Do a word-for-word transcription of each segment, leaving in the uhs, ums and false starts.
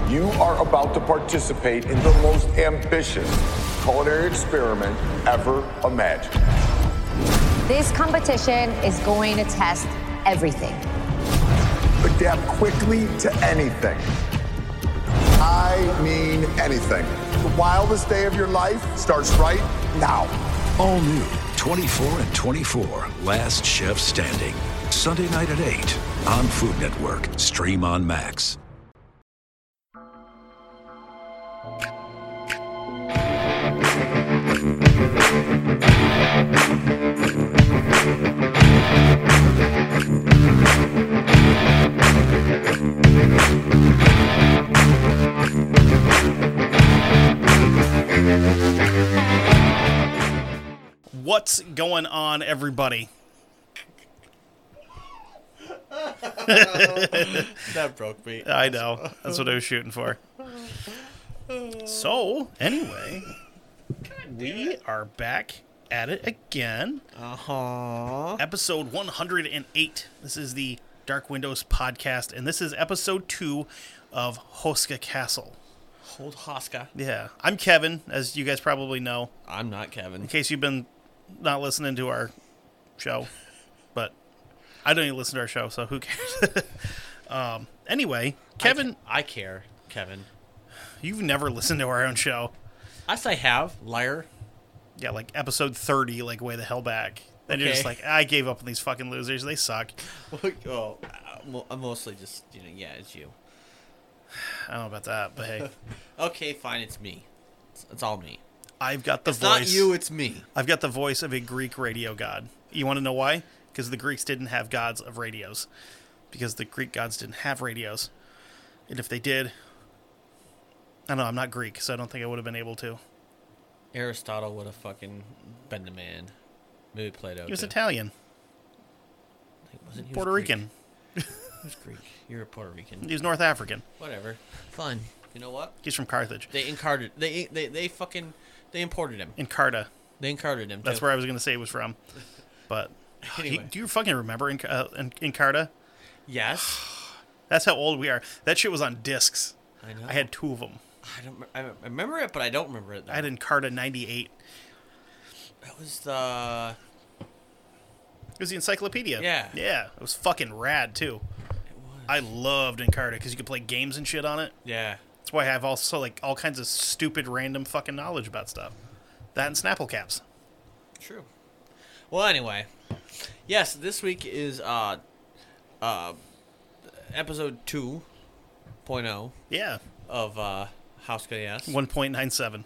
You are about to participate in the most ambitious culinary experiment ever imagined. This competition is going to test everything. Adapt quickly to anything. I mean anything. The wildest day of your life starts right now. All new twenty-four and twenty-four, Last Chef Standing. Sunday night at eight on Food Network. Stream on Max. What's going on, everybody? That broke me. I know. That's what I was shooting for. So, anyway, we are back at it again. Uh-huh. Episode one hundred eight. This is the Dark Windows podcast, and this is episode two of Hoska Castle. Hold Hoska. Yeah. I'm Kevin, as you guys probably know, I'm not Kevin. in case you've been not listening to our show. But I don't even listen to our show, so who cares? um, anyway, Kevin, I, I care, Kevin. you've never listened to our own show. Yes, I have. Liar. Yeah, like episode thirty, like way the hell back. And you're Okay. just like, I gave up on these fucking losers. They suck. Oh, I'm- I'm mostly just, you know, yeah, it's you. I don't know about that, but hey, Okay, fine, it's me. It's, it's all me. I've got the It's voice. not you, it's me. I've got the voice of a Greek radio god. You want to know why? Because the Greeks didn't have gods of radios. Because the Greek gods didn't have radios. And if they did, I don't know, I'm not Greek, so I don't think I would have been able to. Aristotle would have fucking been the man. Maybe Plato. He was too. Italian, Wasn't he was Puerto Greek. Rican. He was Greek. You're a Puerto Rican. He was North African. Whatever. Fun. You know what? He's from Carthage. They incarted. They they they fucking they imported him. Encarta. They incarted him. That's too. where I was going to say he was from. But Anyway. he- do you fucking remember Enc- uh, En- Encarta? Yes. That's how old we are. That shit was on discs. I know. I had two of them. I don't. I remember it, but I don't remember it. Though. I had Encarta ninety-eight. That was the. It was the encyclopedia. Yeah. Yeah. It was fucking rad, too. It was. I loved Encarta because you could play games and shit on it. Yeah. That's why I have also, like, all kinds of stupid, random fucking knowledge about stuff. That and Snapple caps. True. Well, anyway, yes, this week is uh, uh, episode two point oh Yeah. of uh, House Yes. one point nine seven.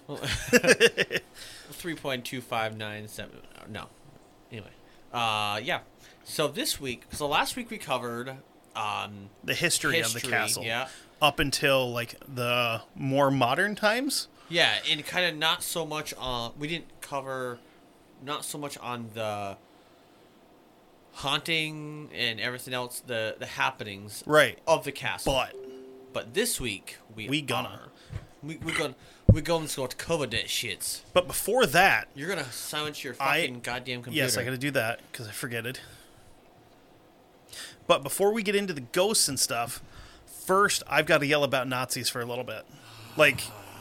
Three point two five nine seven. No. Anyway. Uh, yeah. So this week, so last week we covered um The history, history. of the castle. Yeah. Up until, like, the more modern times. Yeah, and kind of not so much on. We didn't cover, not so much on the haunting and everything else, the the happenings Right. of the castle. But But this week we We gonna. are. We we gonna we going to cover that shits. but before that, You're gonna silence your I- fucking goddamn computer. yes, I got to do that because I forget it. But before we get into the ghosts and stuff, first I've got to yell about Nazis for a little bit, like,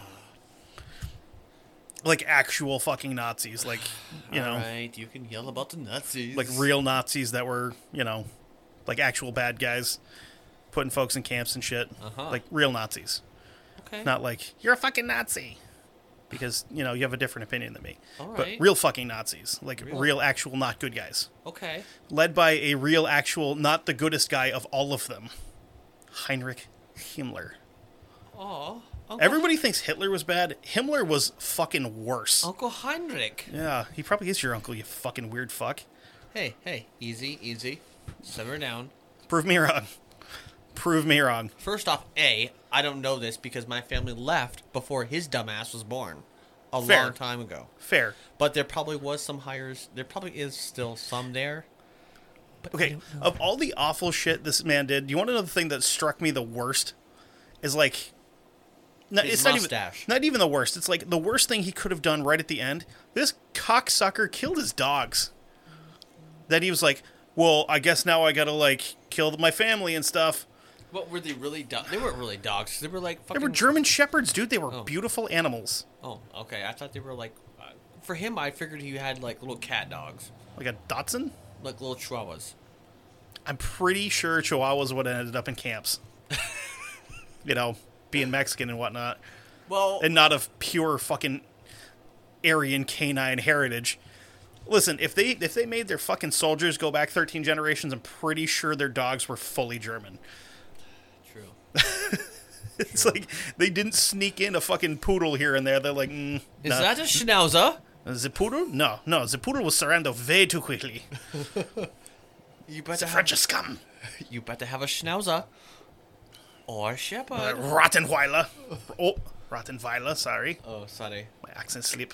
like actual fucking Nazis, like you know, All right, you can yell about the Nazis. like real Nazis that were you know, like actual bad guys, putting folks in camps and shit, Uh-huh. like real Nazis, Okay. not like you're a fucking Nazi. Because, you know, you have a different opinion than me. All But right. real fucking Nazis. Like, Real. real, actual, not good guys. Okay. Led by a real, actual, not the goodest guy of all of them. Heinrich Himmler. Oh. Uncle, Everybody thinks Hitler was bad. Himmler was fucking worse. Uncle Heinrich. Yeah, he probably is your uncle, you fucking weird fuck. Hey, hey, easy, easy. Simmer down. Prove me wrong. Prove me wrong. First off, A, I don't know this because my family left before his dumbass was born. A Fair. long time ago. Fair. But there probably was some hires. There probably is still some there. But I Okay, don't know. of all the awful shit this man did, you want to know the thing that struck me the worst? Is like... No, His it's not even, mustache. not even the worst. It's like the worst thing he could have done right at the end. This cocksucker killed his dogs. That he was like, well, I guess now I gotta, like, kill my family and stuff. What were they really? Do- they weren't really dogs. They were like They fucking. were German shepherds, dude. They were Oh. beautiful animals. Oh, okay. I thought they were like. Uh, for him, I figured he had like little cat dogs, Like a Dachshund? like little chihuahuas. I'm pretty sure Chihuahuas would have ended up in camps. You know, being Mexican and whatnot. Well, And not of pure fucking Aryan canine heritage. Listen, if they if they made their fucking soldiers go back thirteen generations, I'm pretty sure their dogs were fully German. true. It's like they didn't sneak in a fucking poodle here and there. They're like, mm, Is nah. that a schnauzer? The poodle? No, no, the poodle will surrender way too quickly. You The better have. French are scum. You better have a schnauzer. Or a shepherd. Uh, Rottenweiler. Oh, Rottenweiler, sorry. oh, sorry. My accent slip.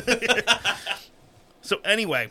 So anyway,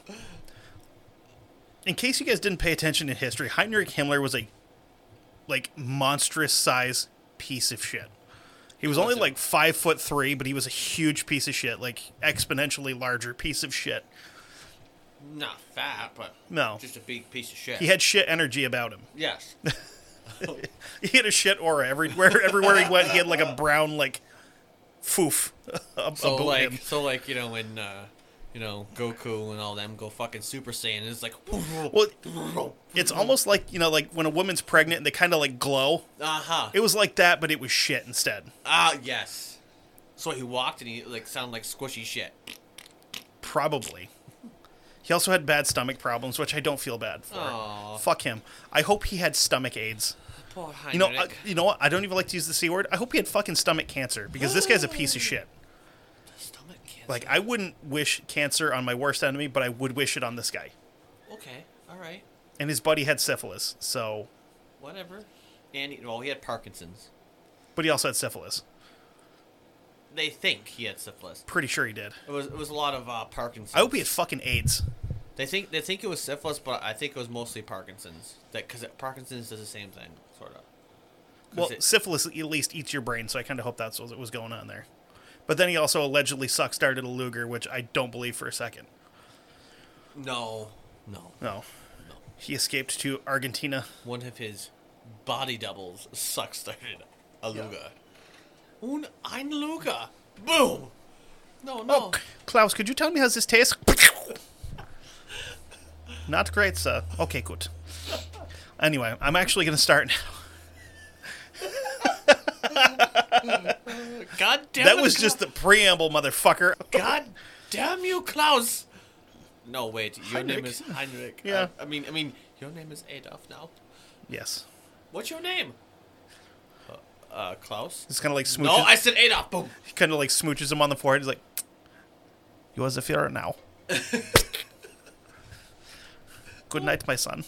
in case you guys didn't pay attention in history, Heinrich Himmler was a like monstrous size piece of shit. He was only like five foot three, but he was a huge piece of shit, like exponentially larger piece of shit. Not fat, but No, just a big piece of shit. he had shit energy about him. Yes. He had a shit aura everywhere. Everywhere he went, he had like a brown like foof ab- So about like, him. so like, you know, when uh, you know Goku and all them go fucking Super Saiyan, it's like, Well, it's almost like, you know, like when a woman's pregnant and they kind of like glow. uh huh. It was like that, but it was shit instead. Ah, yes. So he walked and he like sounded like squishy shit. Probably. He also had bad stomach problems, which I don't feel bad for. Aw. Fuck him. I hope he had stomach AIDS. Poor You know, Heinrich. I, you know what? I don't even like to use the C word. I hope he had fucking stomach cancer because this guy's a piece of shit. Stomach cancer. Like, I wouldn't wish cancer on my worst enemy, but I would wish it on this guy. Okay, all right, And his buddy had syphilis, so. whatever. And he, well, he had Parkinson's. But he also had syphilis. They think he had syphilis. Pretty sure he did. It was it was a lot of uh, Parkinson's. I hope he had fucking AIDS. They think they think it was syphilis, but I think it was mostly Parkinson's. That because Parkinson's does the same thing, sort of. 'Cause Well, it- syphilis at least eats your brain, so I kind of hope that's what was going on there. But then he also allegedly suck started a Luger, which I don't believe for a second. no, no, No. no. He escaped to Argentina. One of his body doubles suck started a Luger. Un ein Luger. Boom. No, no. Oh, Klaus, could you tell me how this tastes? Not great, sir. Okay, good. Anyway, I'm actually going to start now. God damn That it, was Klaus. just the preamble, motherfucker. God damn you, Klaus. No, wait. Your name Heinrich. is Heinrich. Yeah. I, I mean, I mean, your name is Adolf now. Yes. What's your name? Uh, uh Klaus. It's kind of like smooches. No, I said Adolf. Boom. He kind of like smooches him on the forehead. He's like, "You are the Führer now. Good night, my son."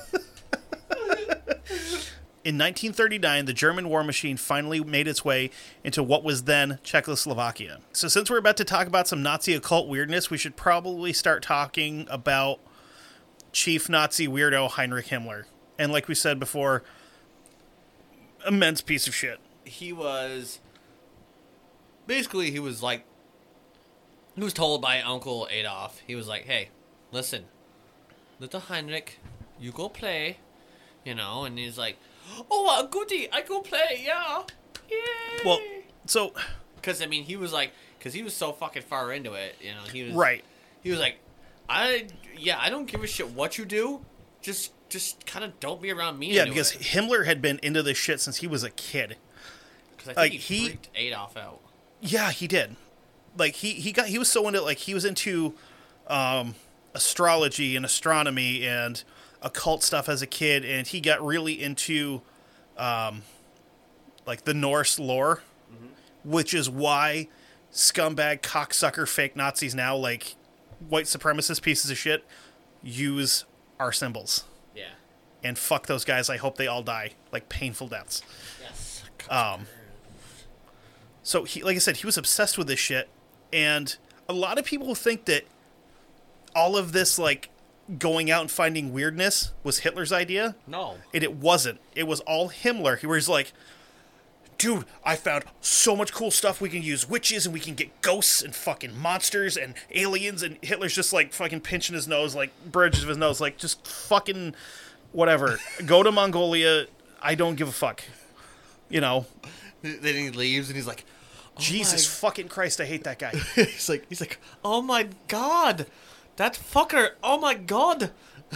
In nineteen thirty-nine, the German war machine finally made its way into what was then Czechoslovakia. So since we're about to talk about some Nazi occult weirdness, we should probably start talking about Chief Nazi weirdo Heinrich Himmler. And like we said before, immense piece of shit. He was basically he was like he was told by Uncle Adolf. He was like, "Hey, listen, little Heinrich, you go play, you know." And he's like, "Oh, a goodie, I go play, yeah, yay!" Well, so because I mean, he was like, because he was so fucking far into it, you know. He was right. He was like, "I yeah, I don't give a shit what you do, just just kind of don't be around me." Yeah, because Himmler had been into this shit since he was a kid. because I think like, he, he- freaked Adolf out. Yeah, he did. Like he, he got he was so into like he was into um, astrology and astronomy and occult stuff as a kid, and he got really into um, like the Norse lore, mm-hmm. which is why scumbag cocksucker fake Nazis now, like white supremacist pieces of shit, use our symbols. Yeah. And fuck those guys. I hope they all die like painful deaths. Yes. Um, so he, like I said, he was obsessed with this shit, and a lot of people think that all of this, like, going out and finding weirdness was Hitler's idea. No. And it wasn't. It was all Himmler. Where he's like, dude, I found so much cool stuff. We can use witches, and we can get ghosts and fucking monsters and aliens, and Hitler's just, like, fucking pinching his nose, like, bridges of his nose, like, just fucking whatever. Go to Mongolia, I don't give a fuck. You know, Then he leaves and he's like, oh Jesus my... fucking Christ, I hate that guy. he's like, he's like, oh my god, that fucker, oh my god.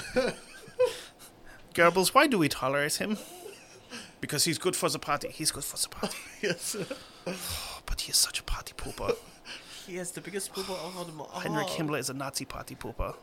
Goebbels, why do we tolerate him? Because he's good for the party. He's good for the party. Yes. But he is such a party pooper. He has the biggest pooper of them all. Heinrich Himmler is a Nazi party pooper.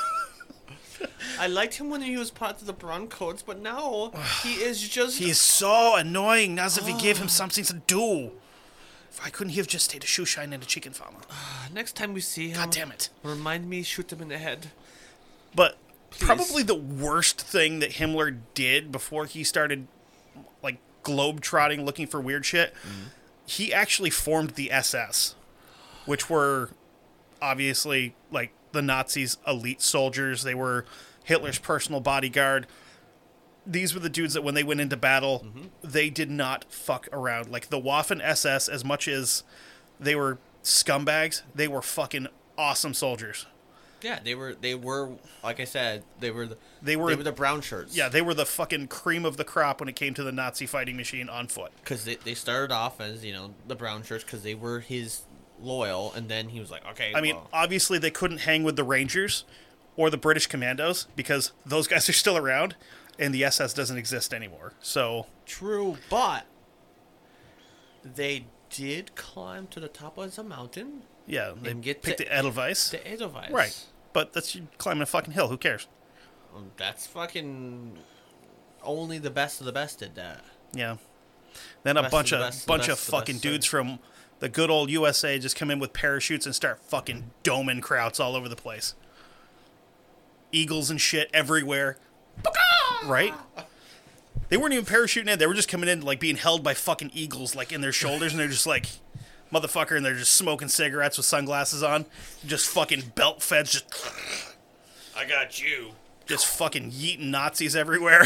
I liked him when he was part of the Browncoats, but now he is just... He is so annoying as if we gave him something to do. Why couldn't he have just stayed a shoe shine and a chicken farmer? Next time we see him... God damn it. Remind me, shoot him in the head. But Please. Probably the worst thing that Himmler did before he started, like, globe-trotting looking for weird shit, mm-hmm. he actually formed the S S, which were obviously, like, the Nazis' elite soldiers. They were Hitler's personal bodyguard. These were the dudes that when they went into battle, mm-hmm. they did not fuck around. Like, the Waffen S S, as much as they were scumbags, they were fucking awesome soldiers. Yeah, they were, they were, like I said, they were the, they were, they were the brown shirts. Yeah, they were the fucking cream of the crop when it came to the Nazi fighting machine on foot. Because they, they started off as, you know, the brown shirts because they were his loyal, and then he was like, okay, I mean, well. obviously they couldn't hang with the Rangers or the British Commandos because those guys are still around, and the S S doesn't exist anymore. So true, but they did climb to the top of the mountain. Yeah, they and get picked to, the Edelweiss. The Edelweiss. Right. But that's you climbing a fucking hill. Who cares? Well, that's fucking... Only the best of the best did that. Yeah. Then a best bunch of, of, best, bunch of best, fucking best, dudes from the good old U S A just come in with parachutes and start fucking doming krauts all over the place. Eagles and shit everywhere. Right? They weren't even parachuting in. They were just coming in like being held by fucking eagles like in their shoulders, and they're just like... Motherfucker, and they're just smoking cigarettes with sunglasses on. Just fucking belt feds, just... I got you. Just fucking yeeting Nazis everywhere.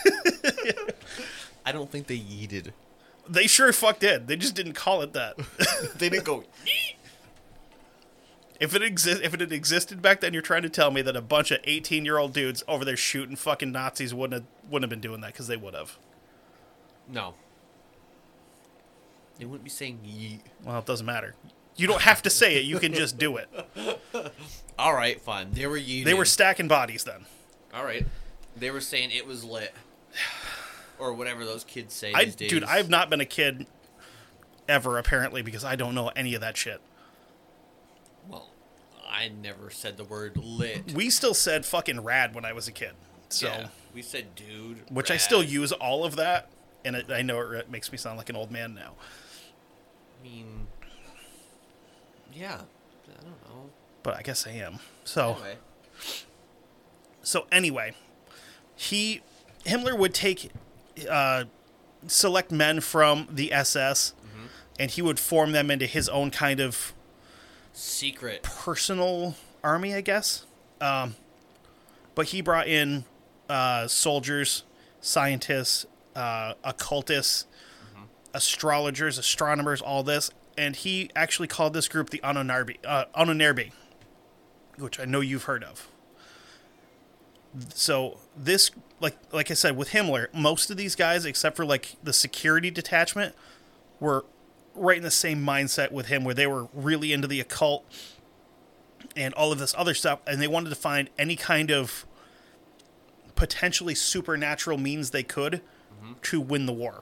I don't think they yeeted. They sure fuck did. They just didn't call it that. They didn't go yeet. If it exist, if it had existed back then, you're trying to tell me that a bunch of eighteen-year-old dudes over there shooting fucking Nazis wouldn't have, wouldn't have been doing that, because they would have. No. They wouldn't be saying yeet. Well, it doesn't matter. You don't have to say it. You can just do it. All right, fine. They were yeeting. They were stacking bodies then. All right. They were saying it was lit. Or whatever those kids say I, these days. Dude, I've not been a kid ever, apparently, because I don't know any of that shit. Well, I never said the word lit. We still said fucking rad when I was a kid. So, yeah, we said dude. Which rad. I still use all of that, and it, I know it makes me sound like an old man now. I mean, yeah, I don't know. But I guess I am. So, anyway. so anyway, he, Himmler would take, uh, select men from the S S, mm-hmm. and he would form them into his own kind of secret personal army, I guess. Um, but he brought in uh, soldiers, scientists, uh, occultists, mm-hmm. astrologers, astronomers, all this. And he actually called this group the Ononarbi, uh, Ononarbi, which I know you've heard of. So this, like like I said, with Himmler, most of these guys, except for like the security detachment, were right in the same mindset with him, where they were really into the occult and all of this other stuff, and they wanted to find any kind of potentially supernatural means they could mm-hmm. to win the war.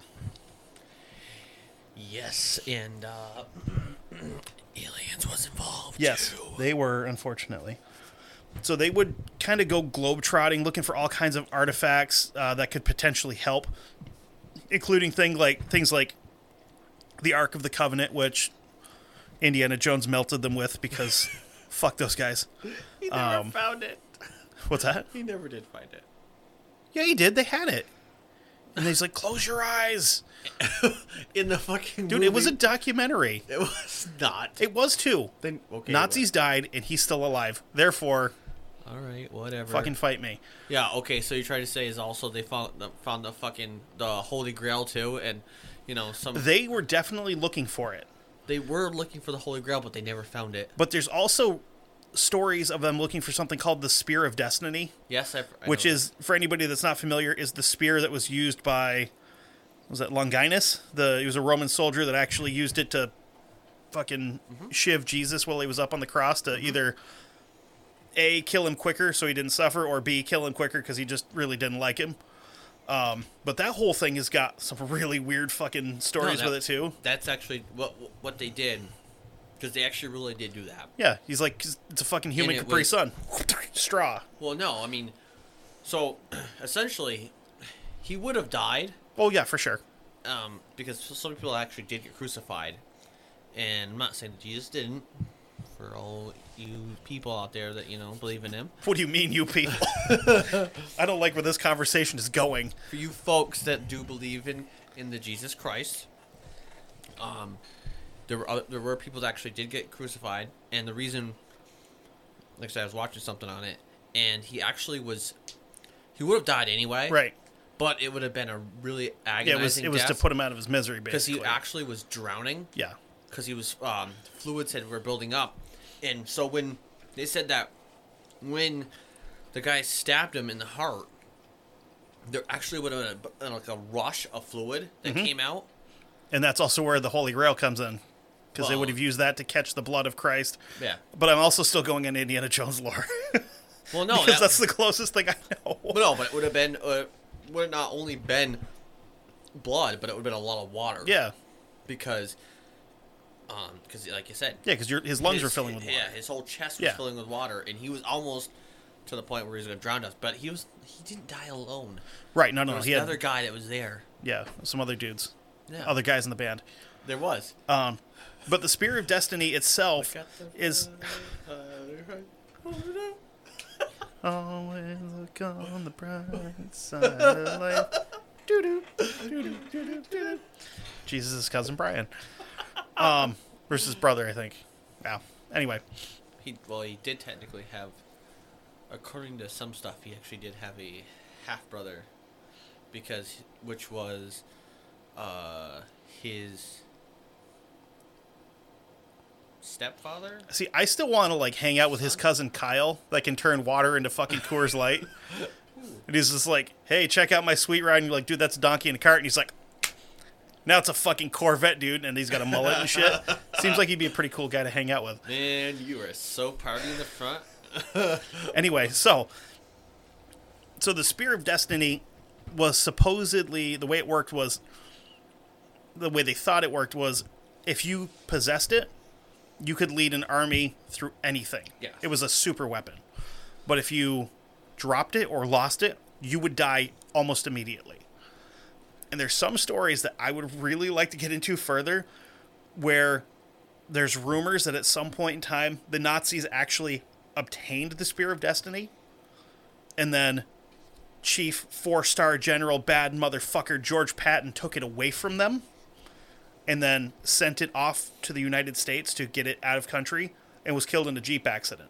Yes, and uh, aliens was involved. Yes, too. They were, unfortunately. So they would kind of go globetrotting, looking for all kinds of artifacts uh, that could potentially help, including thing like things like the Ark of the Covenant, which Indiana Jones melted them with because fuck those guys. He never um, found it. What's that? He never did find it. Yeah, he did. They had it. And he's like, close your eyes. In the fucking Dude, movie. it was a documentary. It was not. It was too. Then okay. Nazis well. died, and he's still alive. Therefore, all right, whatever. Fucking fight me. Yeah, okay, so you try to say is also they found the, found the fucking, the Holy Grail too, and, you know, some... They were definitely looking for it. They were looking for the Holy Grail, but they never found it. But there's also stories of them looking for something called the Spear of Destiny. Yes, I've, I Which know is, for anybody that's not familiar, is the spear that was used by was that Longinus? The he was a Roman soldier that actually used it to fucking mm-hmm. shiv Jesus while he was up on the cross to mm-hmm. either A, kill him quicker so he didn't suffer, or B, kill him quicker because he just really didn't like him. Um, but that whole thing has got some really weird fucking stories no, that, with it too. That's actually what what they did, because they actually really did do that. Yeah, he's like, it's a fucking human Capri was, Sun. Straw. Well, no, I mean, so essentially, he would have died. Oh yeah, for sure. Um, because some people actually did get crucified, and I'm not saying that Jesus didn't. For all you people out there that, you know, believe in him. What do you mean, you people? I don't like where this conversation is going. For you folks that do believe in, in the Jesus Christ, um, there were other, there were people that actually did get crucified, and the reason, like I said, I was watching something on it, and he actually was, he would have died anyway. Right. But it would have been a really agonizing Yeah, it was, it was to put him out of his misery, basically. Because he actually was drowning. Yeah. Because he was, um, fluids had, were building up. And so when they said that when the guy stabbed him in the heart, there actually would have been a, like a rush of fluid that mm-hmm. came out. And that's also where the Holy Grail comes in. Because well, they would have used that to catch the blood of Christ. Yeah. But I'm also still going in Indiana Jones lore. Well, no. Because that, that's the closest thing I know. But no, but it would have been, uh, would have not only been blood, but it would have been a lot of water. Yeah. Because... Um, because like you said, yeah, because his lungs his, were filling with water. Yeah, his whole chest was yeah. filling with water, and he was almost to the point where he was going to drown us. But he was he didn't die alone. Right? No, no, there was he another had, guy that was there. Yeah, some other dudes. Yeah, other guys in the band. There was. Um, but the Spear of Destiny itself is. Always look on the bright side of life. Doo-doo, doo-doo, doo-doo, doo-doo. Jesus' cousin Brian. Um, versus brother, I think. Yeah. Anyway. He well, he did technically have, according to some stuff, he actually did have a half brother, because which was, uh, his stepfather. See, I still want to like hang out with his cousin Kyle, that can turn water into fucking Coors Light. And he's just like, "Hey, check out my sweet ride." And you're like, "Dude, that's a donkey in a cart." And he's like, "Now it's a fucking Corvette, dude." And he's got a mullet and shit. Seems like he'd be a pretty cool guy to hang out with. Man, you are so party in the front. Anyway, so so the Spear of Destiny was supposedly, the way it worked was, the way they thought it worked was, if you possessed it, you could lead an army through anything. Yeah. It was a super weapon. But if you dropped it or lost it, you would die almost immediately. And there's some stories that I would really like to get into further, where there's rumors that at some point in time, the Nazis actually obtained the Spear of Destiny, and then Chief four-star General bad motherfucker George Patton took it away from them, and then sent it off to the United States to get it out of country, and was killed in a Jeep accident.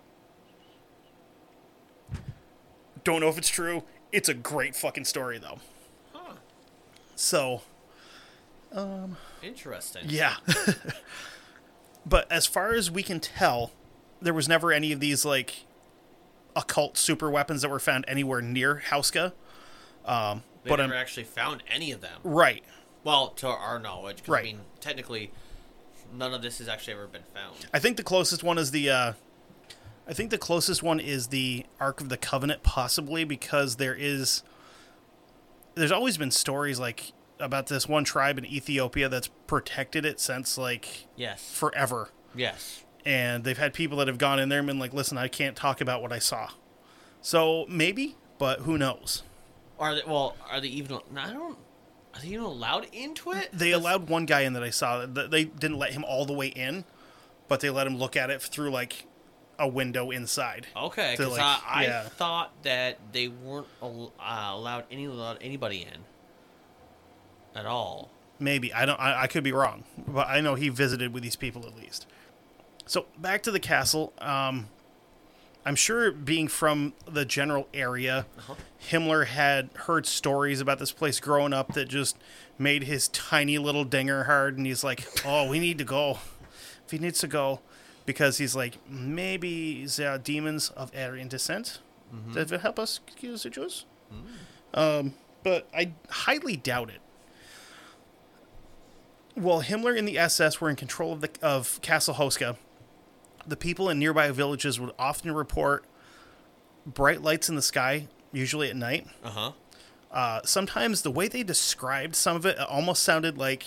Don't know if it's true. It's a great fucking story, though. Huh. So, um... interesting. Yeah. But as far as we can tell, there was never any of these, like, occult super weapons that were found anywhere near Hauska. Um, they but never I'm, actually found any of them. Right. Well, to our knowledge. 'Cause, right. I mean, technically, none of this has actually ever been found. I think the closest one is the... Uh, I think the closest one is the Ark of the Covenant, possibly, because there is... There's always been stories, like, about this one tribe in Ethiopia that's protected it since, like... Yes. Forever. Yes. And they've had people that have gone in there and been like, "Listen, I can't talk about what I saw." So, maybe, but who knows? Are they, well, are they even... I don't... Are they even allowed into it? They allowed one guy in that I saw. They didn't let him all the way in, but they let him look at it through, like... a window inside. Okay, because like, I, I yeah. thought that they weren't al- uh, allowed any allowed anybody in at all. Maybe I don't. I, I could be wrong, but I know he visited with these people at least. So back to the castle. Um, I'm sure, being from the general area, uh-huh. Himmler had heard stories about this place growing up that just made his tiny little dinger hard, and he's like, "Oh, we need to go. If he needs to go." Because he's like, maybe there are demons of Aryan descent mm-hmm. that will help us kill the Jews. Mm. Um, but I highly doubt it. While Himmler and the S S were in control of the of Castle Hoska, the people in nearby villages would often report bright lights in the sky, usually at night. Uh-huh. Uh, sometimes the way they described some of it, it almost sounded like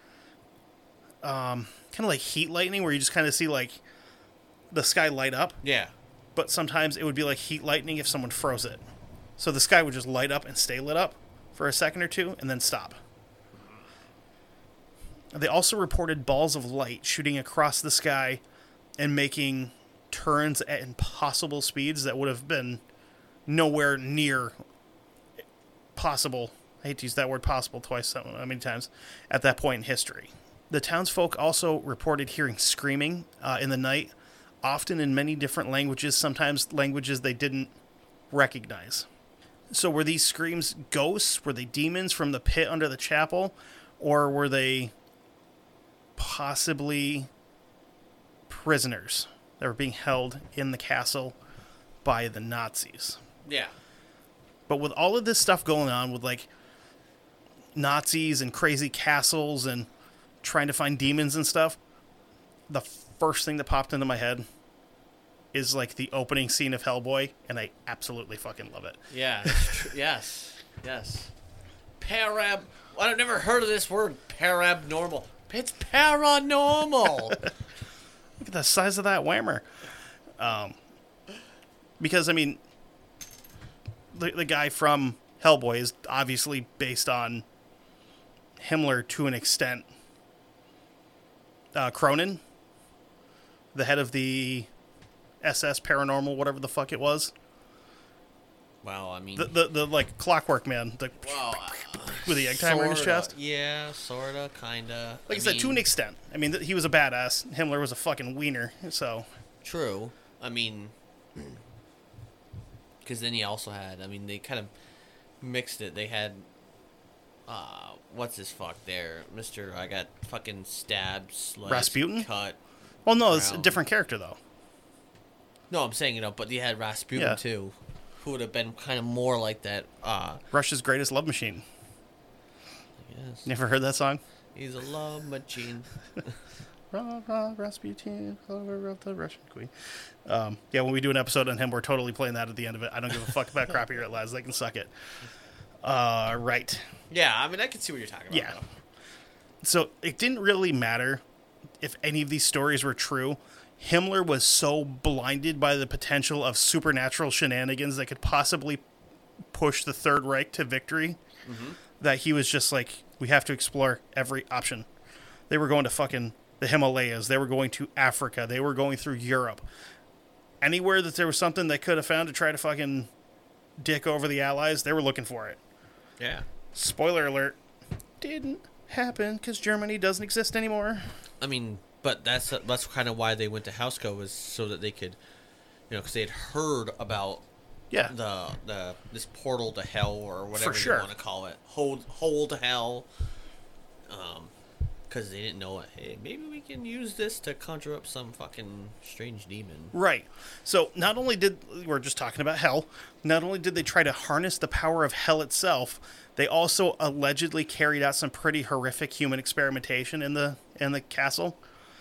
um, kind of like heat lightning, where you just kind of see like the sky light up. Yeah. But sometimes it would be like heat lightning if someone froze it. So the sky would just light up and stay lit up for a second or two and then stop. They also reported balls of light shooting across the sky and making turns at impossible speeds that would have been nowhere near possible. I hate to use that word possible twice so many times at that point in history. The townsfolk also reported hearing screaming uh, in the night, often in many different languages, sometimes languages they didn't recognize. So were these screams ghosts? Were they demons from the pit under the chapel? Or were they possibly prisoners that were being held in the castle by the Nazis? Yeah. But with all of this stuff going on with like Nazis and crazy castles and trying to find demons and stuff, the first thing that popped into my head is like the opening scene of Hellboy, and I absolutely fucking love it. Yeah. Tr- yes. Yes. Parab. I've never heard of this word, parabnormal. It's paranormal. Look at the size of that whammer. Um, because, I mean, the, the guy from Hellboy is obviously based on Himmler to an extent. Uh, Cronin, the head of the S S Paranormal, whatever the fuck it was. Well, I mean... The, the, the like, Clockwork Man. The, well, uh, with the egg timer in his sorta. chest. Yeah, sorta, kinda. Like I, I mean, said, to an extent. I mean, th- he was a badass. Himmler was a fucking wiener, so... True. I mean... Because then he also had... I mean, they kind of mixed it. They had... Uh, what's this fuck there? Mister I got fucking stabbed, sliced, Rasputin? cut. Well, no, it's a Brown. different character, though. No, I'm saying, you know, but you had Rasputin, Yeah. too. Who would have been kind of more like that. Uh, Russia's Greatest Love Machine. yes. Never heard that song? He's a love machine. Rah, rah, Rasputin, lover of the Russian queen. Um, yeah, when we do an episode on him, we're totally playing that at the end of it. I don't give a fuck about Copyright Lads. They can suck it. Uh, right. Yeah, I mean, I can see what you're talking about. Yeah. Though. So it didn't really matter if any of these stories were true. Himmler was so blinded by the potential of supernatural shenanigans that could possibly push the Third Reich to victory mm-hmm. that he was just like, we have to explore every option. They were going to fucking the Himalayas. They were going to Africa. They were going through Europe. Anywhere that there was something they could have found to try to fucking dick over the Allies, they were looking for it. Yeah. Spoiler alert, didn't happen because Germany doesn't exist anymore. I mean, but that's that's kind of why they went to Houseco, was so that they could, you know, because they had heard about Yeah. the the this portal to hell or whatever For sure. you want to call it, hold hole to hell. Um, because they didn't know it. Hey, maybe we can use this to conjure up some fucking strange demon. Right. So not only did, we're just talking about hell, not only did they try to harness the power of hell itself, they also allegedly carried out some pretty horrific human experimentation in the in the castle.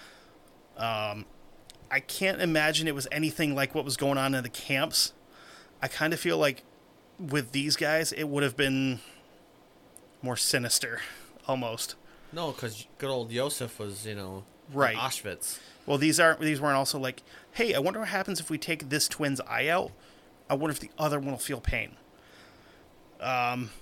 Um, I can't imagine it was anything like what was going on in the camps. I kind of feel like with these guys, it would have been more sinister, almost. No, because good old Yosef was, you know, Right. in Auschwitz. Well, these aren't. These weren't also like, hey, I wonder what happens if we take this twin's eye out. I wonder if the other one will feel pain. Um,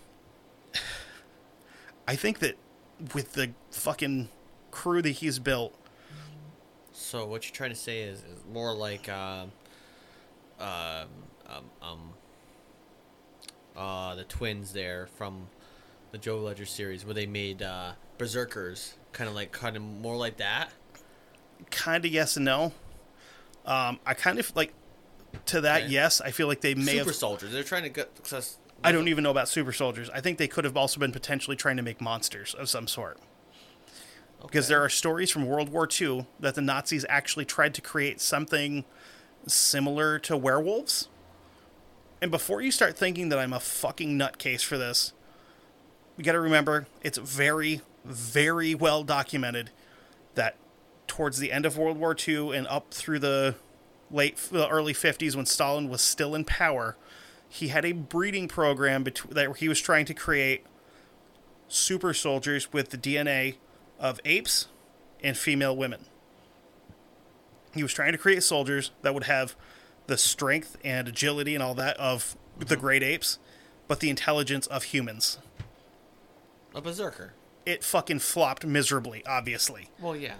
I think that with the fucking crew that he's built, So what you're trying to say is, is more like, uh, uh, um, um, uh, the twins there from the Joe Ledger series, where they made uh, Berserkers, kind of like, kind of more like that. kind of yes and no. Um, I kind of like to that. Okay. Yes, I feel like they may Super have. soldiers. They're trying to get. Cause I don't even know about super soldiers. I think they could have also been potentially trying to make monsters of some sort. Because Okay. there are stories from World War Two that the Nazis actually tried to create something similar to werewolves. And before you start thinking that I'm a fucking nutcase for this, you got to remember it's very, very well documented that towards the end of World War Two and up through the late, the early fifties when Stalin was still in power, he had a breeding program between, that he was trying to create super soldiers with the D N A of apes and female women. He was trying to create soldiers that would have the strength and agility and all that of the great apes, but the intelligence of humans. A berserker. It fucking flopped miserably, obviously. Well, yeah.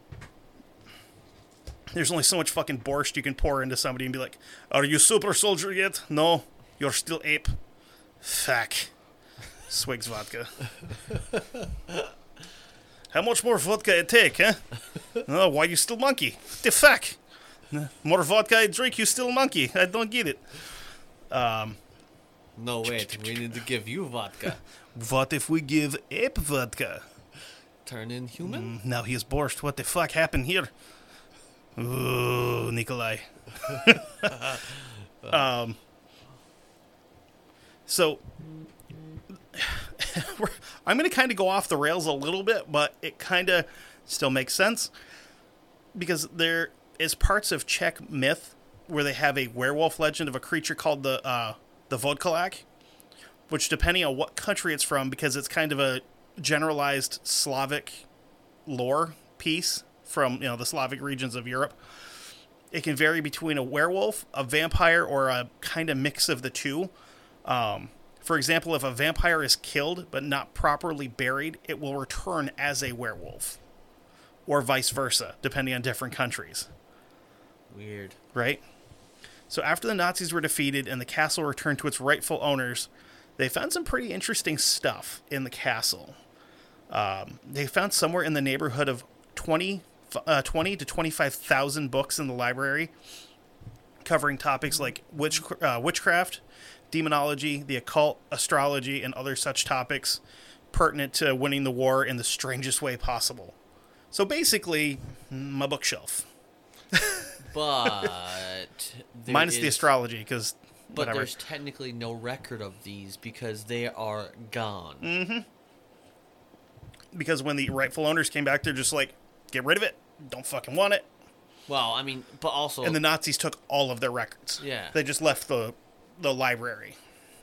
There's only so much fucking borscht you can pour into somebody and be like, are you super soldier yet? No, you're still ape. Fuck. Swigs vodka. How much more vodka it take, huh? Oh, why you still monkey? The fuck? More vodka I drink, you still monkey. I don't get it. Um, no, wait. We need to give you vodka. What if we give ape vodka? Turn in human? Mm, now he is borscht. What the fuck happened here? Ooh, Nikolai. um, so, we're, I'm going to kind of go off the rails a little bit, but it kind of still makes sense. Because there is parts of Czech myth where they have a werewolf legend of a creature called the uh, the Vodkalak, which, depending on what country it's from, because it's kind of a generalized Slavic lore piece from, you know, the Slavic regions of Europe, it can vary between a werewolf, a vampire, or a kind of mix of the two. Um, for example, if a vampire is killed but not properly buried, it will return as a werewolf, or vice versa, depending on different countries. Weird. Right? So after the Nazis were defeated and the castle returned to its rightful owners, they found some pretty interesting stuff in the castle. Um, they found somewhere in the neighborhood of twenty, uh, twenty to twenty-five thousand books in the library, covering topics like witch, uh, witchcraft, demonology, the occult, astrology, and other such topics pertinent to winning the war in the strangest way possible. So basically, my bookshelf. But minus is, the astrology, because but whatever. There's technically no record of these because they are gone. Mm-hmm. Because when the rightful owners came back, they're just like, get rid of it. Don't fucking want it. Well, I mean, but also... And the Nazis took all of their records. Yeah. They just left the the library.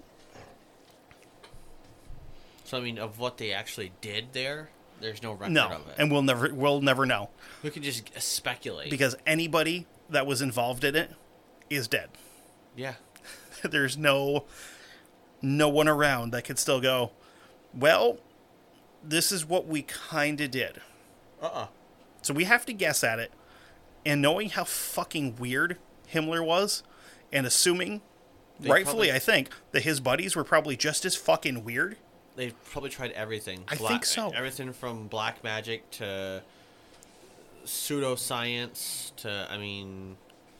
So, I mean, of what they actually did there, there's no record No, of it. and we'll never we'll never know. We can just speculate. Because anybody that was involved in it is dead. Yeah. There's no no one around that could still go, well, this is what we kind of did. Uh-uh. So we have to guess at it. And knowing how fucking weird Himmler was, and assuming, They rightfully probably- I think, that his buddies were probably just as fucking weird. They've probably tried everything. I think so. Everything from black magic to pseudoscience to, I mean,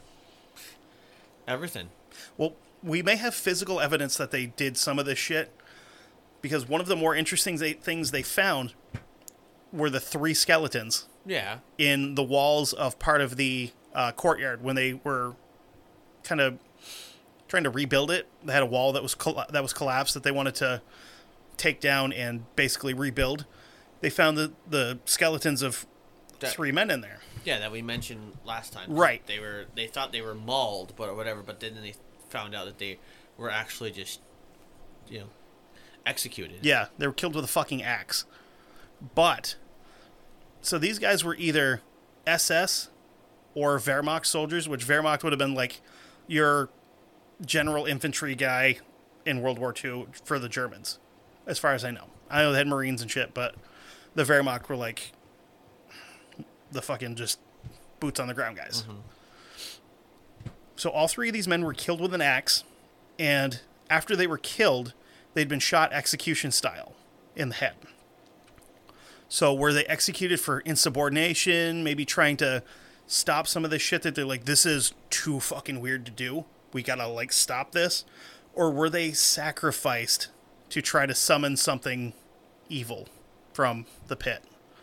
everything. Well, we may have physical evidence that they did some of this shit, because one of the more interesting they, things they found were the three skeletons Yeah. in the walls of part of the uh, courtyard when they were kind of trying to rebuild it. They had a wall that was coll- that was collapsed that they wanted to take down and basically rebuild. They found the, the skeletons of That- three men in there. Yeah, that we mentioned last time. Right. They were they thought they were mauled, but or whatever, but then they found out that they were actually just, you know, executed. Yeah, they were killed with a fucking axe. But, so these guys were either S S or Wehrmacht soldiers, which Wehrmacht would have been like your general infantry guy in World War Two for the Germans, as far as I know. I know they had Marines and shit, but the Wehrmacht were like the fucking just boots on the ground guys. Mm-hmm. So all three of these men were killed with an axe, and after they were killed, they'd been shot execution style in the head. So were they executed for insubordination, maybe trying to stop some of the shit that they're like, this is too fucking weird to do, we gotta like stop this? Or were they sacrificed to try to summon something evil from the pit?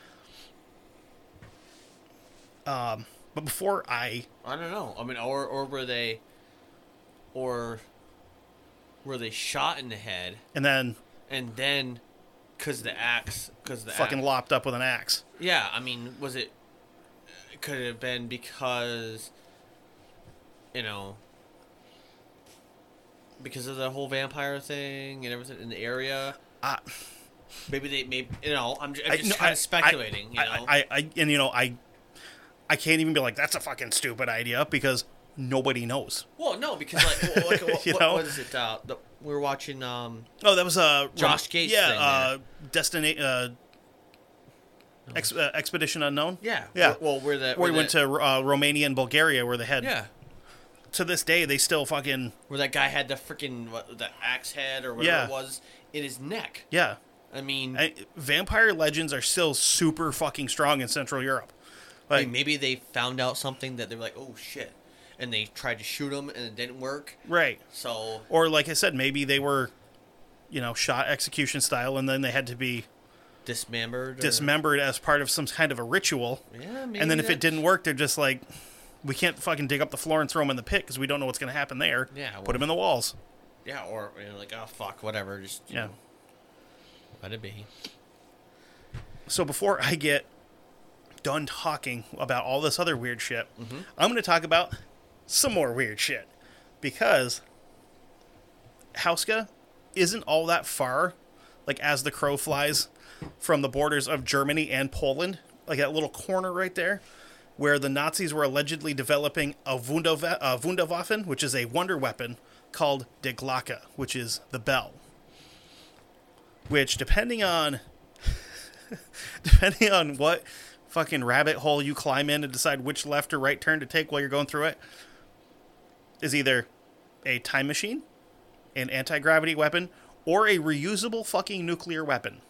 Um, but before I... I don't know. I mean, or or were they, or were they shot in the head And then... and then Because the axe, because the fucking axe. lopped up with an axe. Yeah, I mean, was it? Could it have been because, you know, because of the whole vampire thing and everything in the area? Uh, maybe they, maybe you know, I'm, I'm I- just no, kind I- of speculating. I, you know, I, I, I, and you know, I, I can't even be like that's a fucking stupid idea because nobody knows. well, no, because like, well, like what, You what, know? what is it? Uh, the, we were watching. Um, Oh, that was a uh, Josh Gates Yeah, thing uh, Destina- uh, Ex- uh, Expedition Unknown. yeah, Yeah. Well, where the Where where we went the- to uh, Romania and Bulgaria, where they had. yeah. To this day, they still fucking. Where that guy had the freaking what, the axe head or whatever Yeah. it was in his neck. Yeah. I mean, I, vampire legends are still super fucking strong in Central Europe. I Like, mean, maybe they found out something that they were like, "Oh shit," and they tried to shoot him and it didn't work. right. So Or like I said, maybe they were, you know, shot execution style, and then they had to be dismembered. Or, dismembered as part of some kind of a ritual. Yeah, maybe. And then if it that's- didn't work, they're just like, we can't fucking dig up the floor and throw them in the pit because we don't know what's going to happen there. Yeah, Put well- them in the walls. Yeah, or you know, like, oh fuck, whatever, just you Yeah. know, let it be. So before I get done talking about all this other weird shit, I'm going to talk about some more weird shit. Because Hauska isn't all that far, like as the crow flies, from the borders of Germany and Poland. Like that little corner right there, where the Nazis were allegedly developing a, Wunderwa- a Wunderwaffen, which is a wonder weapon, called Die Glocke, which is the bell. Which, depending on... depending on what fucking rabbit hole you climb in to decide which left or right turn to take while you're going through it, is either a time machine, an anti-gravity weapon, or a reusable fucking nuclear weapon.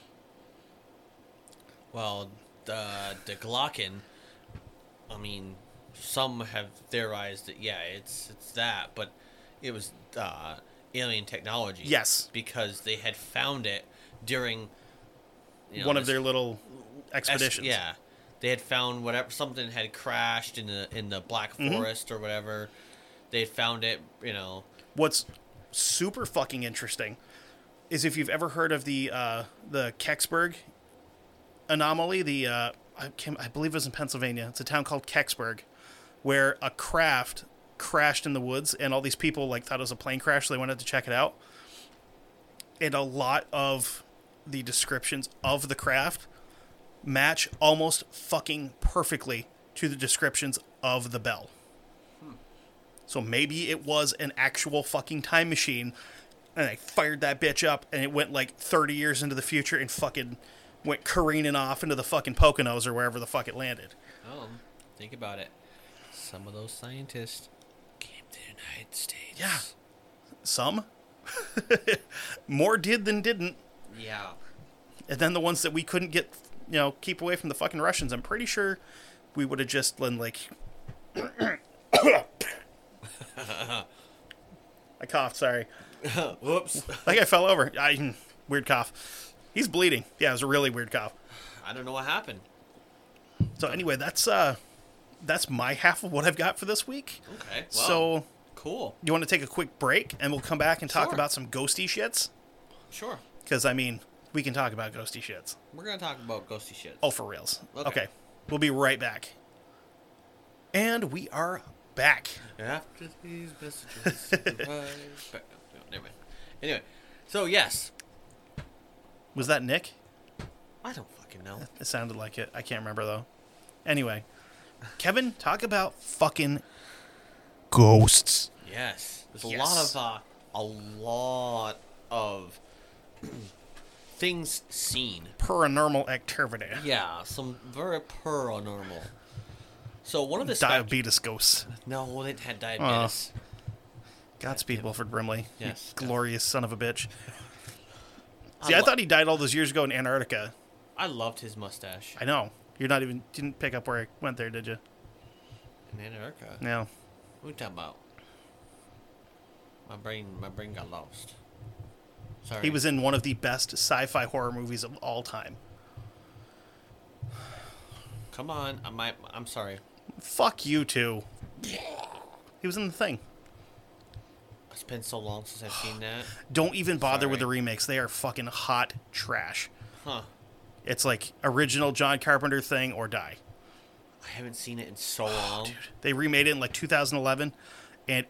Well, the the Glocken, I mean, some have theorized that yeah, it's it's that, but it was uh, alien technology. Yes. because they had found it during you know, One of this- their little Es- expeditions. yeah, they had found whatever something had crashed in the in the Black Mm-hmm. Forest or whatever. They had found it, you know. What's super fucking interesting is if you've ever heard of the uh, the Kecksburg anomaly, the uh, I, can, I believe it was in Pennsylvania. It's a town called Kecksburg, where a craft crashed in the woods, and all these people like thought it was a plane crash, so they went out to check it out. And a lot of the descriptions of the craft match almost fucking perfectly to the descriptions of the bell. So maybe it was an actual fucking time machine, and I fired that bitch up, and it went like thirty years into the future and fucking went careening off into the fucking Poconos or wherever the fuck it landed. Oh, think about it. Some of those scientists came to the United States. Yeah. Some. More did than didn't. Yeah. And then the ones that we couldn't get, you know, keep away from the fucking Russians, I'm pretty sure we would have just been like... I coughed, sorry. Whoops. I think I fell over. I, weird cough. He's bleeding. Yeah, it was a really weird cough. I don't know what happened. So anyway, that's uh, that's my half of what I've got for this week. Okay. Well, So cool. you want to take a quick break, and we'll come back and talk Sure. about some ghosty shits? Sure. Because, I mean, we can talk about ghosty shits. We're gonna talk about ghosty shit. Oh, for reals. Okay. Okay. We'll be right back. And we are back. After these messages. right back. No, never mind. Anyway, so yes, Was that Nick? I don't fucking know. It sounded like it. I can't remember, though. Anyway. Kevin, talk about fucking ghosts. Yes, there's a Yes. lot of uh, a lot of things seen. Paranormal activity. Yeah, some very paranormal. So one of the spec- Diabetes ghosts. no, they had diabetes. Godspeed, Wilford Brimley. You Yes. glorious son of a bitch. See, I, lo- thought he died all those years ago in Antarctica. I loved his mustache. I know. You're not even... Didn't pick up where I went there, did you? In Antarctica. No. What are you talking about? My brain, my brain got lost. Sorry. He was in one of the best sci-fi horror movies of all time. Come on, I might. I'm sorry. Fuck you two. He was in The Thing. it's been so long since I've seen that. Don't even bother with the Sorry. remakes. They are fucking hot trash. Huh. It's like original John Carpenter thing or die. I haven't seen it in so long. Dude, they remade it in like two thousand eleven, and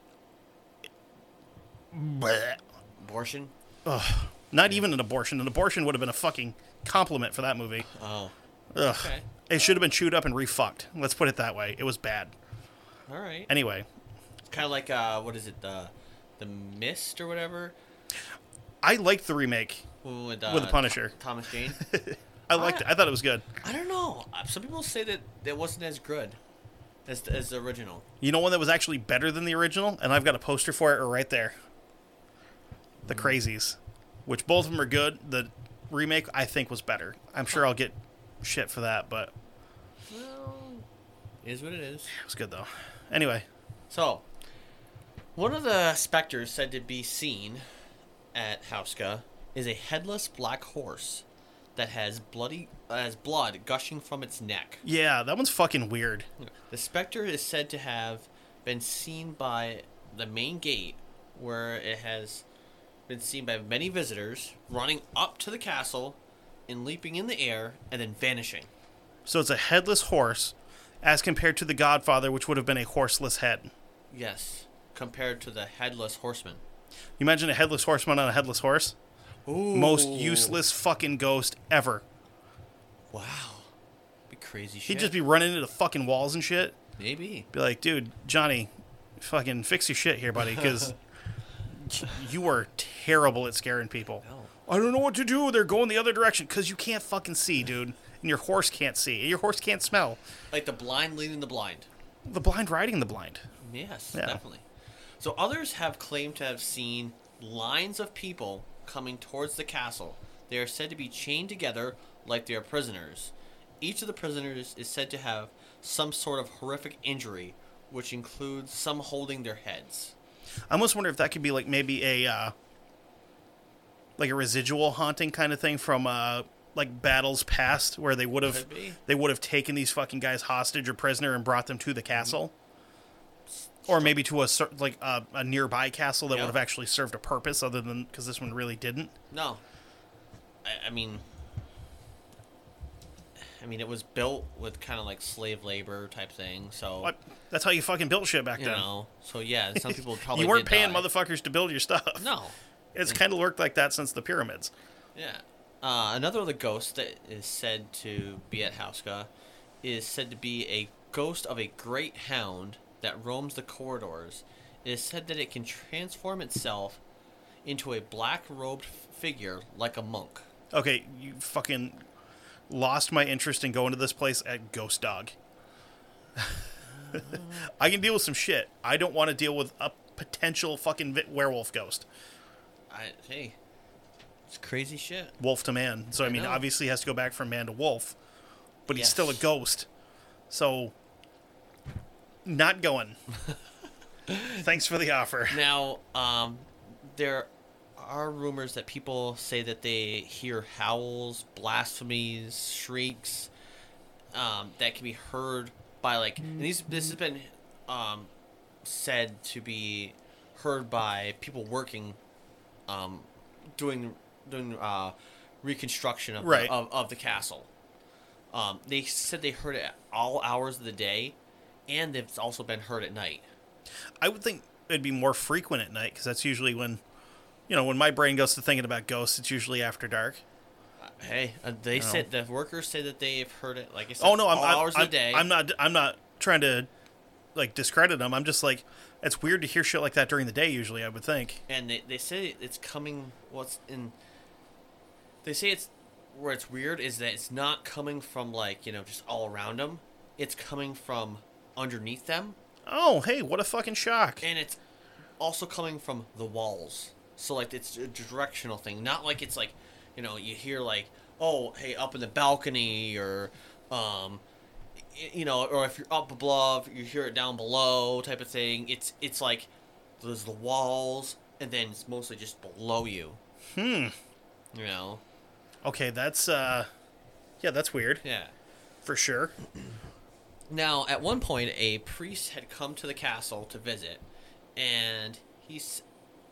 Bleh. Abortion? Not even an abortion. An abortion would have been a fucking compliment for that movie. Oh. Ugh. Okay. It should have been chewed up and refucked. Let's put it that way. It was bad. All right. Anyway, It's kind of like, uh, what is it, the the Mist or whatever? I liked the remake. With, uh, With the Punisher. Thomas Jane? I liked it. I thought it was good. I don't know. Uh, Some people say that it wasn't as good as, as the original. You know one that was actually better than the original? And I've got a poster for it right there. The Crazies. Which both of them are good. The remake, I think, was better. I'm sure I'll get shit for that, but Well, it is what it is. it was good, though. Anyway, So, one of the specters said to be seen at Hauska is a headless black horse that has bloody uh, has blood gushing from its neck. yeah, that one's fucking weird. The specter is said to have been seen by the main gate, where it has been seen by many visitors running up to the castle and leaping in the air and then vanishing. So it's a headless horse as compared to The Godfather, which would have been a horseless head. Yes, compared to the headless horseman. You imagine a headless horseman on a headless horse? Ooh. Most useless fucking ghost ever. Wow. Be crazy shit. He'd just be running into fucking walls and shit. Maybe. Be like, dude, Johnny, fucking fix your shit here, buddy, because you are terrible at scaring people. No. I don't know what to do. They're going the other direction because you can't fucking see, dude. And your horse can't see. And your horse can't smell. Like the blind leading the blind. The blind riding the blind. Yes, Yeah. definitely. So others have claimed to have seen lines of people coming towards the castle. They are said to be chained together like they are prisoners. Each of the prisoners is said to have some sort of horrific injury, which includes some holding their heads. I almost wonder if that could be like maybe a uh, like a residual haunting kind of thing from uh, like battles past, where they would have Could be. they would have taken these fucking guys hostage or prisoner and brought them to the castle, or maybe to a cer- like a, a nearby castle that Yeah. would have actually served a purpose, other than because this one really didn't. No. I, I mean... I mean, it was built with kind of like slave labor type thing, so... What? That's how you fucking built shit back You then. know, so yeah, some people probably You weren't did paying die. motherfuckers to build your stuff. No. It's kind of worked like that since the pyramids. Yeah. Uh, another of the ghosts that is said to be at Hauska is said to be a ghost of a great hound that roams the corridors. It is said that it can transform itself into a black-robed figure like a monk. Okay, you fucking lost my interest in going to this place at Ghost Dog. I can deal with some shit. I don't want to deal with a potential fucking vi- werewolf ghost. I hey, it's crazy shit. Wolf to man. So, I, I mean, know. obviously he has to go back from man to wolf. But he's Yes. still a ghost. So, not going. Thanks for the offer. Now, um, there are rumors that people say that they hear howls, blasphemies, shrieks, um, that can be heard by like. And these this has been um, said to be heard by people working, um, doing doing uh, reconstruction of, Right. the, of of the castle. Um, they said they heard it at all hours of the day, and it's also been heard at night. I would think it'd be more frequent at night because that's usually when, you know, when my brain goes to thinking about ghosts, it's usually after dark. Hey, uh, they said the workers say that they've heard it. Like I said, Oh no, I'm, all I'm, hours I'm, of the day. I'm not. I'm not trying to like discredit them. I'm just like, it's weird to hear shit like that during the day. Usually, I would think. and they they say it's coming. What's in? They say it's where it's weird is that it's not coming from like you know just all around them. It's coming from underneath them, Oh, hey, what a fucking shock! and it's also coming from the walls. So like it's a directional thing, not like it's like you know you hear like oh hey up in the balcony or um y- you know or if you're up above you hear it down below type of thing. It's it's like there's the walls and then it's mostly just below you. Hmm. You know. Okay, that's uh, yeah, that's weird Yeah. for sure. Now, at one point, a priest had come to the castle to visit, and he's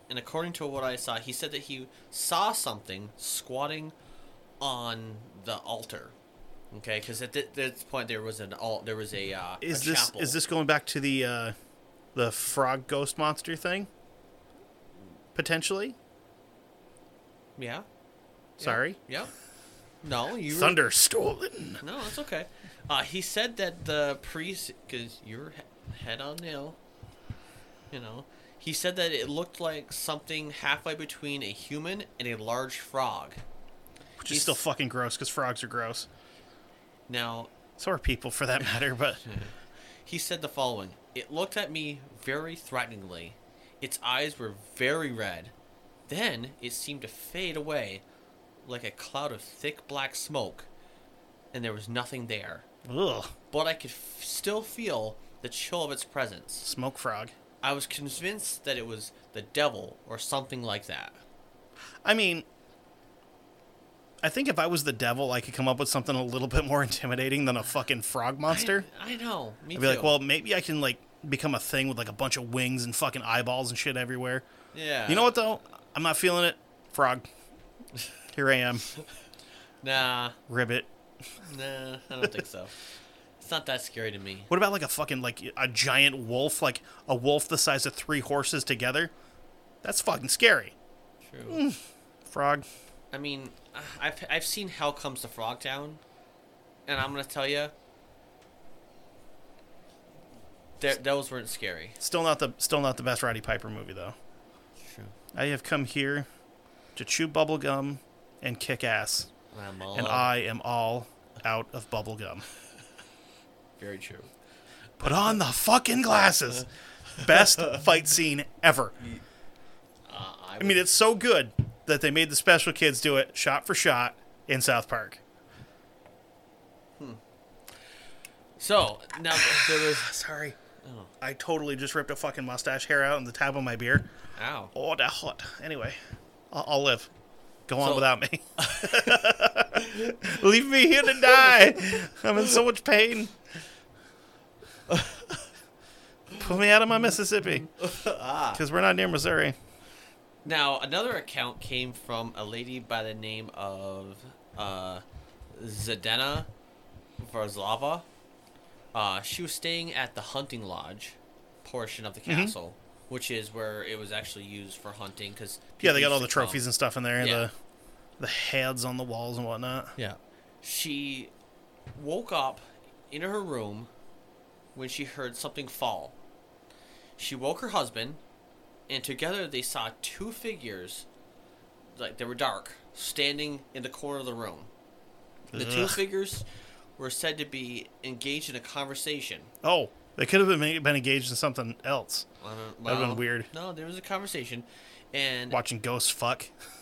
and according to what I saw, he said that he saw something squatting on the altar. Okay, because at th- this point there was an alt, there was a uh, Is a this chapel. is this going back to the uh, the frog ghost monster thing? Potentially. Yeah. Sorry. Yeah. No, you were- Thunder stolen. No, it's okay. Uh, he said that the priest, because you're he- head on nail, you know, he said that it looked like something halfway between a human and a large frog. Which is He's- still fucking gross because frogs are gross. Now, So are people for that matter, but he said the following: "It looked at me very threateningly. Its eyes were very red. Then it seemed to fade away like a cloud of thick black smoke, and there was nothing there. ugh, But I could f- still feel the chill of its presence. smoke frog. I was convinced that it was the devil or something like that." I mean, I think if I was the devil, I could come up with something a little bit more intimidating than a fucking frog monster. I, I know. Me I'd too. be like, well, maybe I can like become a thing with like a bunch of wings and fucking eyeballs and shit everywhere. yeah. You know what though? I'm not feeling it. Frog. Here I am. Nah, Ribbit. nah, I don't think so. It's not that scary to me. What about like a fucking like a giant wolf, like a wolf the size of three horses together? That's fucking scary. True. Frog. I mean, I've I've seen Hell Comes to Frogtown, and I'm gonna tell you, those weren't scary. Still not the still not the best Roddy Piper movie though. True. I have come here to chew bubble gum and kick ass, I'm all and I am all out of bubble gum. very true. Put on the fucking glasses. Best fight scene ever. Uh, I, I mean, it's so good that they made the special kids do it shot for shot in South Park. so now there was. Sorry. Oh, I totally just ripped a fucking mustache hair out on the tab of my beer. ow. Oh, that hot. Anyway, I'll, I'll live. Go on So- without me. Leave me here to die. I'm in so much pain. Pull me out of my Mississippi. Because we're not near Missouri. Now another account came from a lady by the name of uh, Zdena Varzlava. Uh, she was staying at the hunting lodge portion of the Mm-hmm. castle, which is where it was actually used for hunting. Cause Yeah, they people got all the used to come. trophies and stuff in there. Yeah. The the heads on the walls and whatnot. Yeah. She woke up in her room when she heard something fall. She woke her husband, and together they saw two figures, like they were dark, standing in the corner of the room. The two Ugh. figures were said to be engaged in a conversation. Oh, they could have been, been engaged in something else. I don't- That'd been well, weird. No, there was a conversation, and Watching ghosts fuck.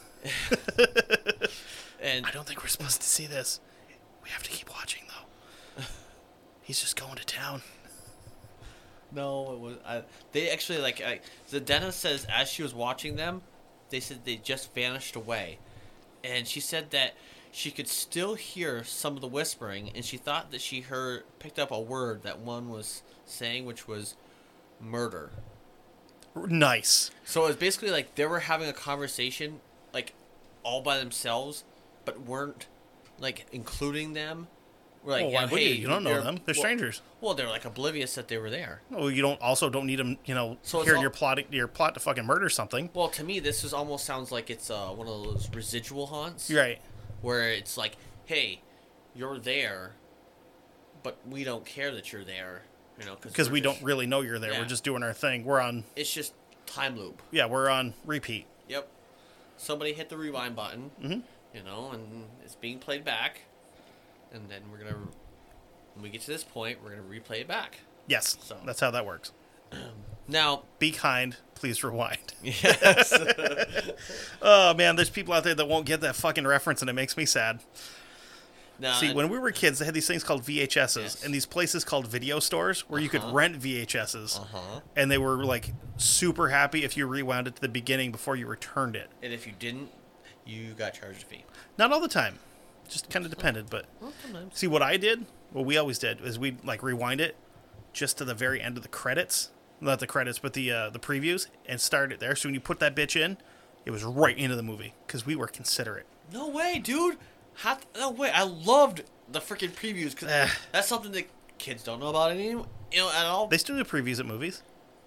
and I don't think we're supposed to see this. We have to keep watching, though. He's just going to town. No, it was. I, they actually like. I, Zdena says as she was watching them, they said they just vanished away, and she said that she could still hear some of the whispering, and she thought that she heard picked up a word that one was saying, which was murder. Nice. So it was basically like they were having a conversation, like all by themselves, but weren't like including them. We're like, Well, why yeah, would you? hey, You don't know they're- them. They're well- strangers. Well, they're like oblivious that they were there. Well, you don't also don't need them, you know, So it's hearing all- your plot your plot to fucking murder something. Well, to me, this is almost sounds like it's uh, one of those residual haunts. You're right. Where it's like, hey, you're there, but we don't care that you're there, you know, Because we're we just- don't really know you're there. Yeah. We're just doing our thing. We're on, It's just time loop. yeah, we're on repeat. Yep. Somebody hit the rewind button, Mhm. you know, and it's being played back, and then we're gonna, when we get to this point, we're gonna replay it back. Yes, So- that's how that works. Now, Be kind. Please rewind. yes, Oh, man, there's people out there that won't get that fucking reference, and it makes me sad. now, See, when we were kids, they had these things called V H Ss, Yes. and these places called video stores where you could Uh-huh. rent V H Ss, uh-huh. and they were like super happy if you rewound it to the beginning before you returned it. And if you didn't, you got charged a fee. Not all the time, just kind of depended. But Well, sometimes. see, what I did, what we always did, is we'd like rewind it just to the very end of the credits, not the credits, but the uh, the previews, and started it there. So when you put that bitch in, it was right into the movie because we were considerate. No way, dude. How, no way. I loved the freaking previews because Eh. that's something that kids don't know about any, you know, at all. They still do previews at movies.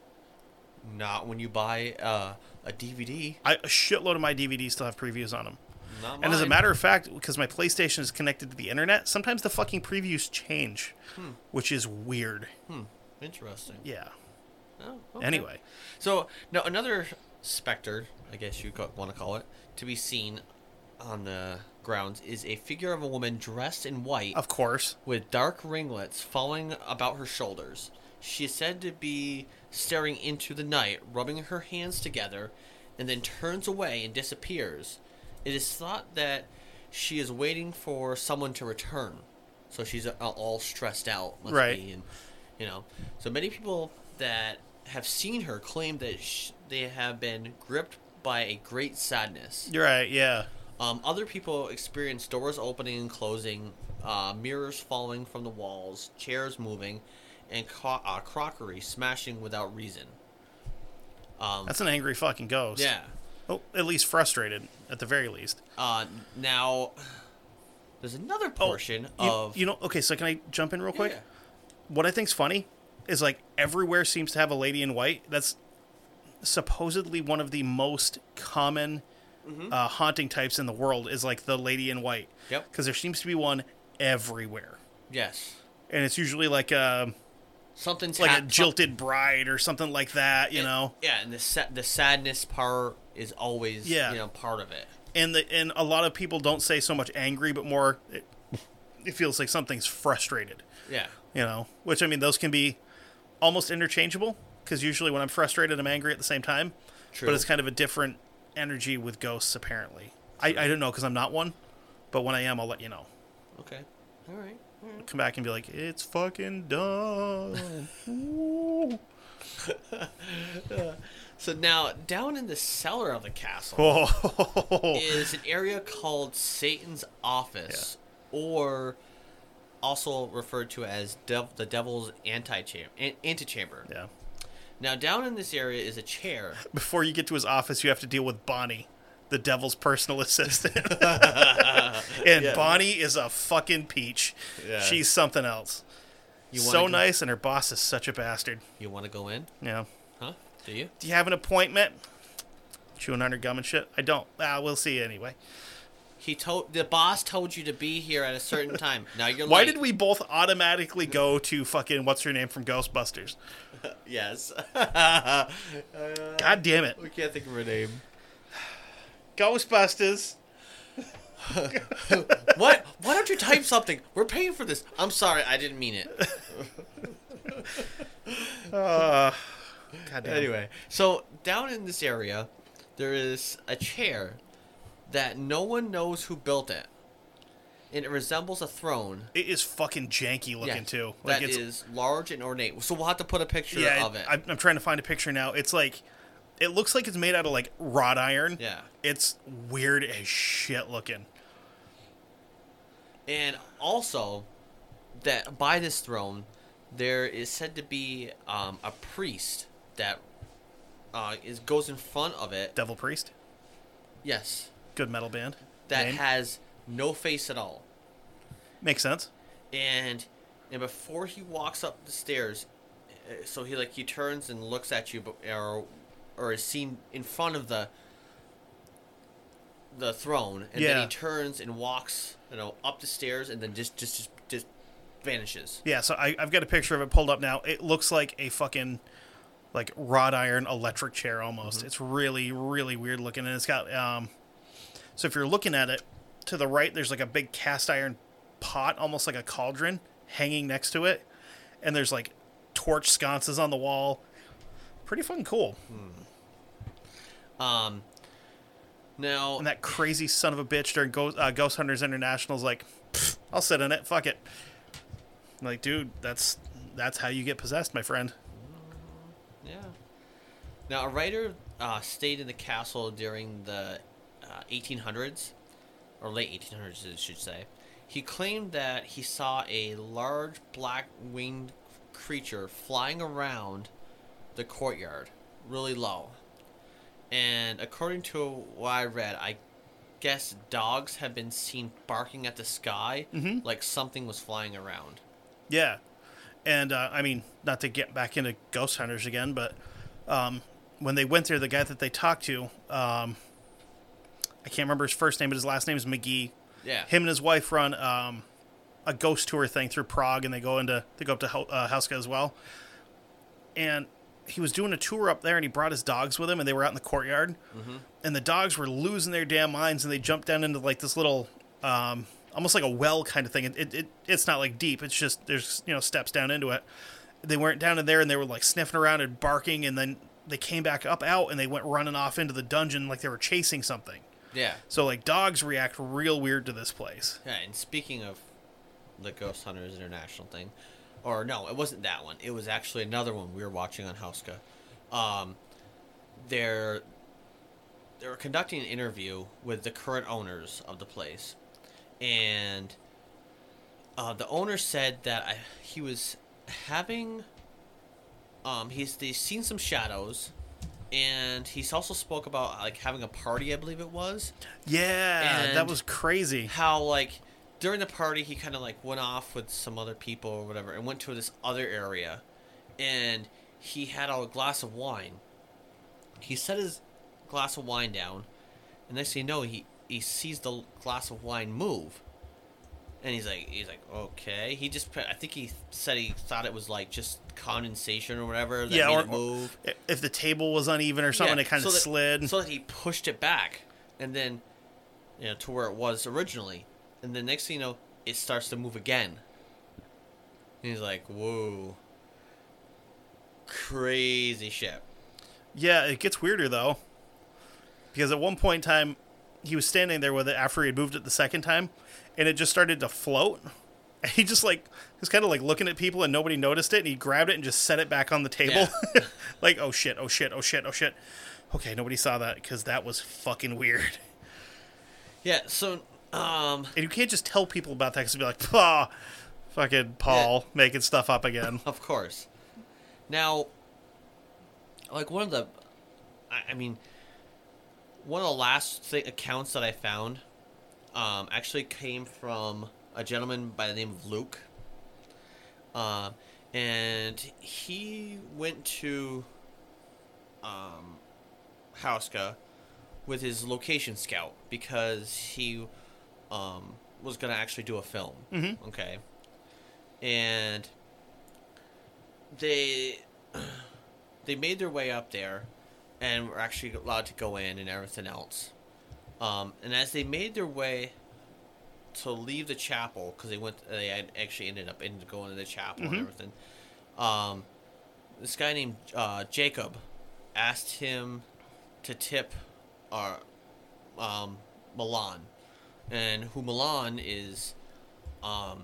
Not when you buy uh, a D V D. I, a shitload of my D V Ds still have previews on them. Not And as a mine. matter of fact, because my PlayStation is connected to the internet, sometimes the fucking previews change, Hmm. which is weird. Hmm. Interesting. Yeah. Oh, okay. Anyway, So now another specter, I guess you want to call it, to be seen on the grounds is a figure of a woman dressed in white of course. with dark ringlets falling about her shoulders. She is said to be staring into the night, rubbing her hands together, and then turns away and disappears. It is thought that she is waiting for someone to return, so she's uh, all stressed out, must Right. be, and you know. So many people that have seen her claim that sh- they have been gripped by a great sadness. You're right, yeah. Um, other people experience doors opening and closing, uh, mirrors falling from the walls, chairs moving, and co- uh, crockery smashing without reason. Um, That's an angry fucking ghost. yeah. Oh, at least frustrated, at the very least. Uh, now, there's another portion Oh, you, of... you know, okay, so can I jump in real quick? Yeah. What I think's funny is like everywhere seems to have a lady in white. That's supposedly one of the most common Mm-hmm. uh, haunting types in the world is like the lady in white. Yep. Because there seems to be one everywhere. Yes. And it's usually like a, Something's like a hap- jilted bride or something like that, you some- know? Yeah, and the sa- the sadness part is always, Yeah. you know, part of it. And the and a lot of people don't say so much angry, but more it, it feels like something's frustrated, Yeah. you know? Which, I mean, those can be almost interchangeable because usually when I'm frustrated, I'm angry at the same time. True. But it's kind of a different energy with ghosts, apparently. I, I don't know because I'm not one, but when I am, I'll let you know. Okay. All right. All right. Come back and be like, it's fucking dumb. Ooh. So now, down in the cellar of the castle Oh. is an area called Satan's Office, or also referred to as dev- the Devil's antechamber. An- antechamber. Yeah. Now, down in this area is a chair. Before you get to his office, you have to deal with Bonnie, the devil's personal assistant. and Yeah. Bonnie is a fucking peach. Yeah. She's something else. You wanna So go- nice, and her boss is such a bastard. You want to go in? Yeah. Huh? Do you? Do you have an appointment? Chewing on her gum and shit? I don't. Ah, we'll see anyway. He told the boss told you to be here at a certain time. Now you're Why late. did we both automatically go to fucking what's her name from Ghostbusters? Yes. God damn it. We can't think of her name. Ghostbusters. What? Why don't you type something? We're paying for this. I'm sorry, I didn't mean it. God damn. Anyway, so down in this area, there is a chair that no one knows who built it, and it resembles a throne. It is fucking janky looking Yeah, too. That it's, is large and ornate. So we'll have to put a picture yeah, of it. I'm, I'm trying to find a picture now. It's like, it looks like it's made out of like wrought iron. Yeah. It's weird as shit looking. And also, that by this throne, there is said to be um, a priest that uh, is goes in front of it. Devil Priest. Yes, Good metal band. that Name. has no face at all. Makes sense. And and before he walks up the stairs, uh, so he like he turns and looks at you, but or or is seen in front of the the throne, and then Yeah. he turns and walks, you know, up the stairs, and then just just just, just vanishes. Yeah, so I, I've got a picture of it pulled up now. It looks like a fucking like wrought iron electric chair almost. It's really, really weird looking, and it's got um. So if you're looking at it, to the right, there's like a big cast iron pot, almost like a cauldron, hanging next to it, and there's like torch sconces on the wall. Pretty fucking cool. Um. Now, And that crazy son of a bitch during Ghost, uh, Ghost Hunters International is like, "Pfft, I'll sit in it. Fuck it. I'm like, dude, that's that's how you get possessed, my friend. yeah. Now, a writer uh, stayed in the castle during the uh, eighteen hundreds, or late eighteen hundreds, I should say. He claimed that he saw a large black winged creature flying around the courtyard really low. And according to what I read, I guess dogs have been seen barking at the sky Mm-hmm. like something was flying around. Yeah. And, uh, I mean, not to get back into ghost hunters again, but um, when they went there, the guy that they talked to, um, I can't remember his first name, but his last name is McGee. Yeah. Him and his wife run um, a ghost tour thing through Prague, and they go into they go up to Hel- uh, Hauska as well. And he was doing a tour up there, and he brought his dogs with him, and they were out in the courtyard. Mm-hmm. And the dogs were losing their damn minds, and they jumped down into like this little... Um, almost like a well kind of thing. It, it, it it's not like deep. It's just there's you know steps down into it. They weren't down in there, and they were like sniffing around and barking, and then they came back up out, and they went running off into the dungeon like they were chasing something. Yeah. So like dogs react real weird to this place. Yeah, and speaking of the Ghost Hunters International thing, or no, it wasn't that one. It was actually another one we were watching on Hauska. Um, they're they were conducting an interview with the current owners of the place. And uh, the owner said that I, he was having, um, he's they've seen some shadows, and he's also spoke about like having a party, I believe it was. Yeah, And that was crazy. How like during the party he kind of like went off with some other people or whatever, and went to this other area, and he had a glass of wine. He set his glass of wine down, and next thing you know, he. He sees the glass of wine move, and he's like, he's like, okay. He just, I think he said he thought it was like just condensation or whatever that Yeah, made or- it move. If the table was uneven or something, Yeah, it kind of so that- slid. So that he pushed it back, and then, you know, to where it was originally, and then next thing you know, it starts to move again. And he's like, whoa, crazy shit. Yeah, it gets weirder though, because at one point in time, he was standing there with it after he had moved it the second time, and it just started to float. And he just like was kind of like looking at people, and nobody noticed it, and he grabbed it and just set it back on the table. Yeah. Like, oh shit, oh shit, oh shit, oh shit. Okay, nobody saw that because that was fucking weird. Yeah, so, um... And you can't just tell people about that because you'll be like, ah, fucking Paul Yeah. making stuff up again. Of course. Now, like one of the, I, I mean, one of the last th- accounts that I found, um, actually came from a gentleman by the name of Luke, um, and he went to, um, Hauska with his location scout because he, um, was gonna actually do a film. Mm-hmm. Okay, and they they made their way up there and were actually allowed to go in and everything else. Um, and as they made their way to leave the chapel, because they went, they had actually ended up in going to the chapel Mm-hmm. and everything. Um, this guy named uh, Jacob asked him to tip our um, Milan, and who Milan is, um,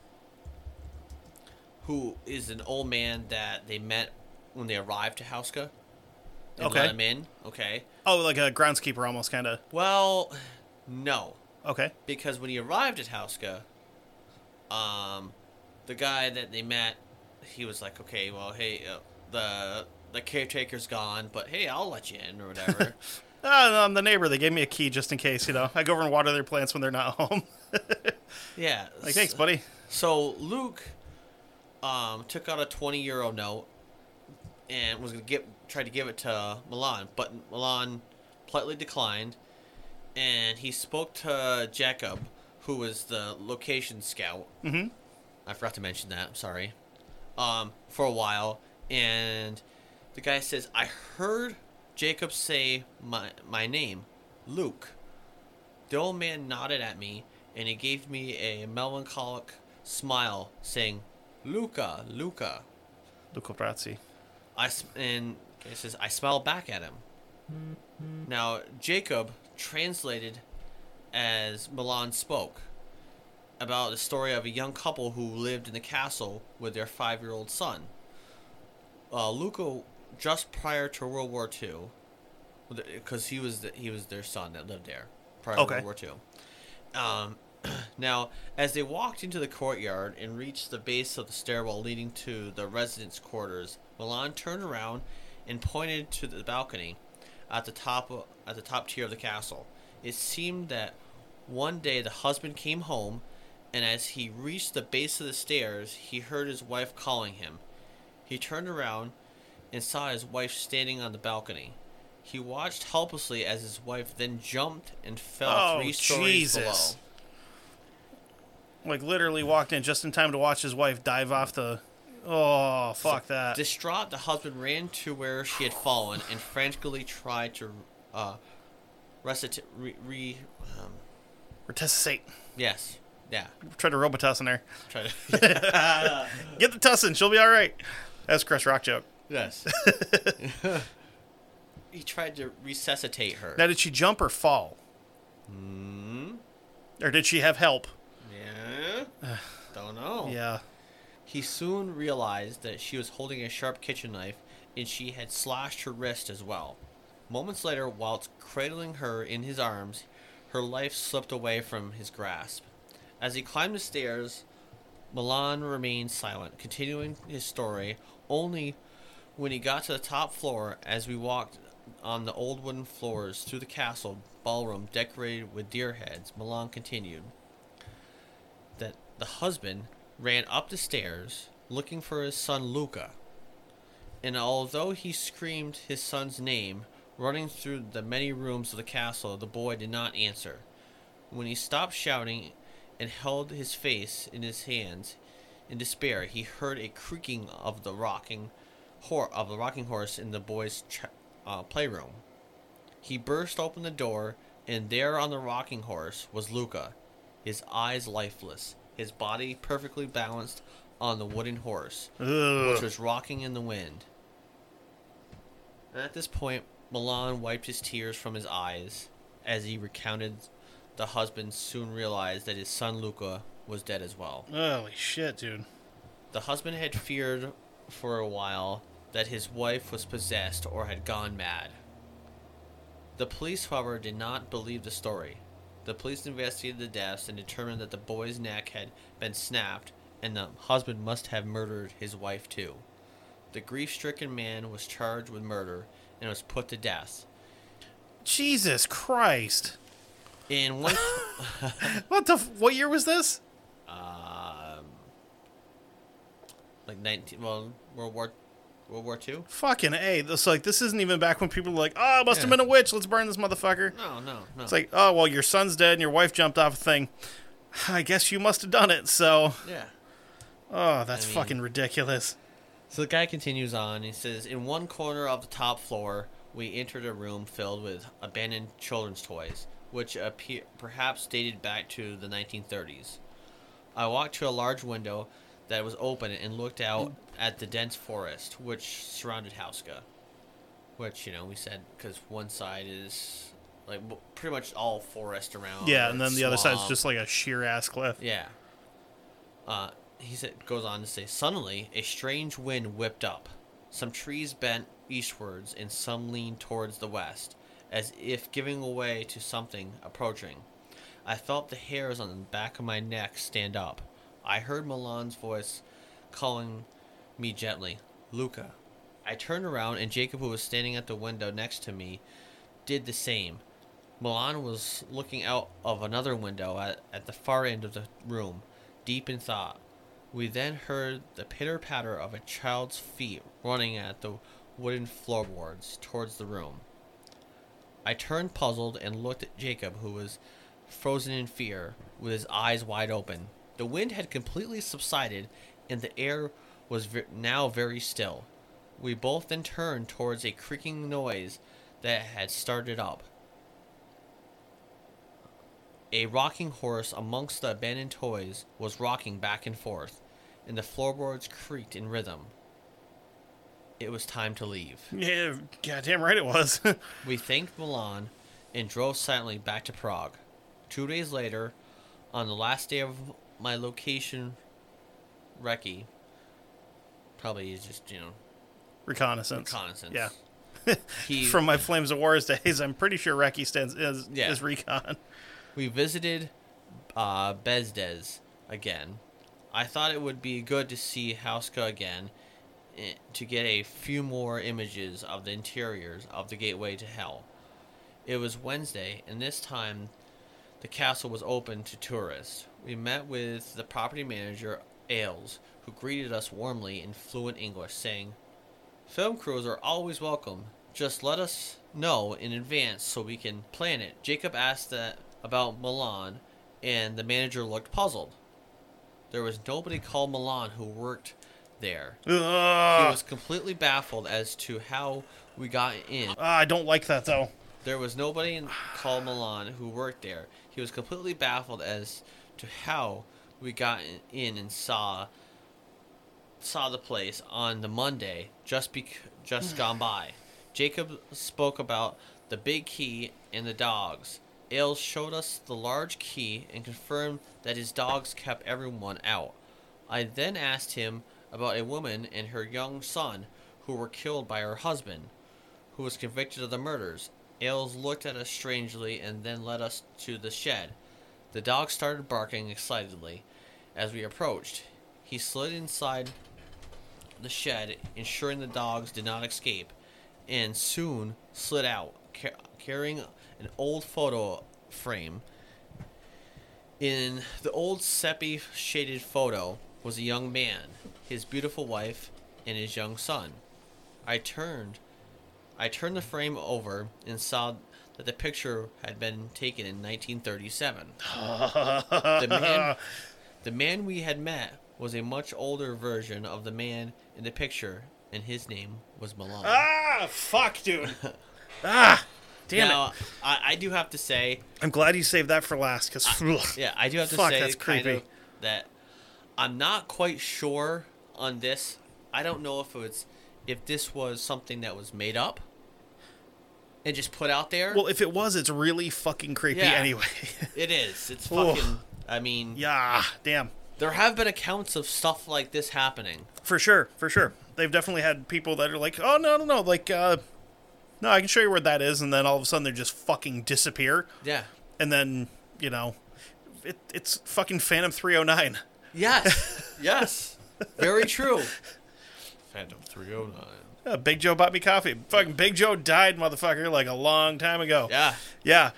who is an old man that they met when they arrived to Hauska. They Okay. let him in. Okay. Oh, like a groundskeeper almost, kind of. Well, no. Okay. Because when he arrived at Hauska, um, the guy that they met, he was like, okay, well, hey, uh, the the caretaker's gone, but hey, I'll let you in or whatever. Oh, no, I'm the neighbor. They gave me a key just in case, you know. I go over and water their plants when they're not home. Yeah. Like, thanks, buddy. So Luke um, took out a twenty euro note and was gonna get try to give it to Milan, but Milan politely declined. And he spoke to Jacob, who was the location scout. Mm-hmm. I forgot to mention that. I'm sorry. Um, for a while, and the guy says, "I heard Jacob say my my name, Luke." The old man nodded at me, and he gave me a melancholic smile, saying, "Luca, Luca." Luca Brazzi. I s- and he says, I smiled back at him. Now, Jacob translated as Milan spoke about the story of a young couple who lived in the castle with their five-year-old son. Uh, Luca, just prior to World War Two, because he was the, he was their son that lived there prior Okay. to World War Two. Um, Now, as they walked into the courtyard and reached the base of the stairwell leading to the residents' quarters, Milan turned around and pointed to the balcony at the top of, at the top tier of the castle. It seemed that one day the husband came home, and as he reached the base of the stairs, he heard his wife calling him. He turned around and saw his wife standing on the balcony. He watched helplessly as his wife then jumped and fell Oh, three stories Jesus. below. Like, literally walked in just in time to watch his wife dive off the... Oh, fuck that. Distraught, the husband ran to where she had fallen and frantically tried to uh, resuscitate. Re, re, um, Resuscitate. yes, yeah. Tried to Robitussin her. Try to. Get the tussin. She'll be all right. That's a Chris Rock joke. Yes. He tried to resuscitate her. Now, did she jump or fall? Hmm. Or did she have help? Yeah. Don't know. Yeah. He soon realized that she was holding a sharp kitchen knife, and she had slashed her wrist as well. Moments later, whilst cradling her in his arms, her life slipped away from his grasp. As he climbed the stairs, Milan remained silent, continuing his story. Only when he got to the top floor, as we walked on the old wooden floors through the castle ballroom decorated with deer heads, Milan continued that the husband ran up the stairs looking for his son Luca, and although he screamed his son's name, running through the many rooms of the castle, the boy did not answer. When he stopped shouting and held his face in his hands in despair, he heard a creaking of the rocking hor- of the rocking horse in the boy's ch- uh, playroom. He burst open the door, and there on the rocking horse was Luca, his eyes lifeless, his body perfectly balanced on the wooden horse, Ugh. which was rocking in the wind. And at this point, Milan wiped his tears from his eyes. As he recounted, the husband soon realized that his son Luca was dead as well. Holy shit, dude. The husband had feared for a while that his wife was possessed or had gone mad. The police, however, did not believe the story. The police investigated the deaths and determined that the boy's neck had been snapped, and the husband must have murdered his wife too. The grief-stricken man was charged with murder and was put to death. Jesus Christ. In one, What the... F- what year was this? um, like nineteen, well, World War, World War Two. Fucking A. This, like, this isn't even back when people were like, oh, it must have Yeah. been a witch. Let's burn this motherfucker. No, no, no. It's like, oh, well, your son's dead and your wife jumped off a thing. I guess you must have done it, so... yeah. Oh, that's I mean- fucking ridiculous. So the guy continues on. He says, in one corner of the top floor, we entered a room filled with abandoned children's toys, which appear perhaps dated back to the nineteen thirties. I walked to a large window that was open and looked out at the dense forest which surrounded Hauska. Which, you know, we said because one side is like w- pretty much all forest around. Yeah, or and then the other side's swamp. just like a sheer-ass cliff. Yeah. Uh, he said, goes on to say, suddenly a strange wind whipped up. Some trees bent eastwards and some leaned towards the west, as if giving way to something approaching. I felt the hairs on the back of my neck stand up. I heard Milan's voice calling me gently, Luca. I turned around, and Jacob, who was standing at the window next to me, did the same. Milan was looking out of another window at, at the far end of the room, deep in thought. We then heard the pitter-patter of a child's feet running at the wooden floorboards towards the room. I turned puzzled and looked at Jacob, who was frozen in fear, with his eyes wide open. The wind had completely subsided, and the air was ve- now very still. We both then turned towards a creaking noise that had started up. A rocking horse amongst the abandoned toys was rocking back and forth, and the floorboards creaked in rhythm. It was time to leave. Yeah, goddamn right it was. We thanked Milan and drove silently back to Prague. Two days later, on the last day of my location recce, probably is just, you know, Reconnaissance. reconnaissance. Yeah. He, From my Flames of Wars days, I'm pretty sure Reki stands is, Yeah. is recon. we visited uh, Bezdez again. I thought it would be good to see Hauska again, eh, to get a few more images of the interiors of the gateway to hell. It was Wednesday, and this time the castle was open to tourists. We met with the property manager, Ailes, who greeted us warmly in fluent English, saying, "Film crews are always welcome. Just let us know in advance so we can plan it." Jacob asked that about Milan, and the manager looked puzzled. There was nobody called Milan who worked there. He Ugh. was completely baffled as to how we got in. Ah, I don't like that though. There was nobody in, called Milan who worked there. He was completely baffled as to how we got in and saw saw the place on the Monday just bec- just gone by. Jacob spoke about the big key and the dogs. Ailes showed us the large key and confirmed that his dogs kept everyone out. I then asked him about a woman and her young son who were killed by her husband, who was convicted of the murders. Ailes looked at us strangely and then led us to the shed. The dog started barking excitedly as we approached. He slid inside the shed, ensuring the dogs did not escape, and soon slid out, ca- carrying an old photo frame. In the old sepia-shaded photo was a young man, his beautiful wife, and his young son. I turned I turned the frame over and saw that the picture had been taken in nineteen thirty-seven. the man the man we had met was a much older version of the man in the picture, and his name was Milan. Ah, fuck, dude. Ah, damn now, it. I, I do have to say, I'm glad you saved that for last, because yeah, I do have to Fuck, say that's kind creepy. of that I'm not quite sure on this. I don't know if it was if this was something that was made up and just put out there. well, if it was, it's really fucking creepy Yeah. anyway. It is. It's Ooh. fucking. I mean, Yeah, damn. there have been accounts of stuff like this happening. For sure, for sure. They've definitely had people that are like, oh, no, no, no, like, uh, no, I can show you where that is, and then all of a sudden they just fucking disappear, Yeah. and then, you know, it, it's fucking Phantom three oh nine. Yes. Yes. Very true. Phantom three oh nine. Uh, Big Joe bought me coffee. Fucking Big Joe died, motherfucker, like a long time ago. Yeah. Yeah.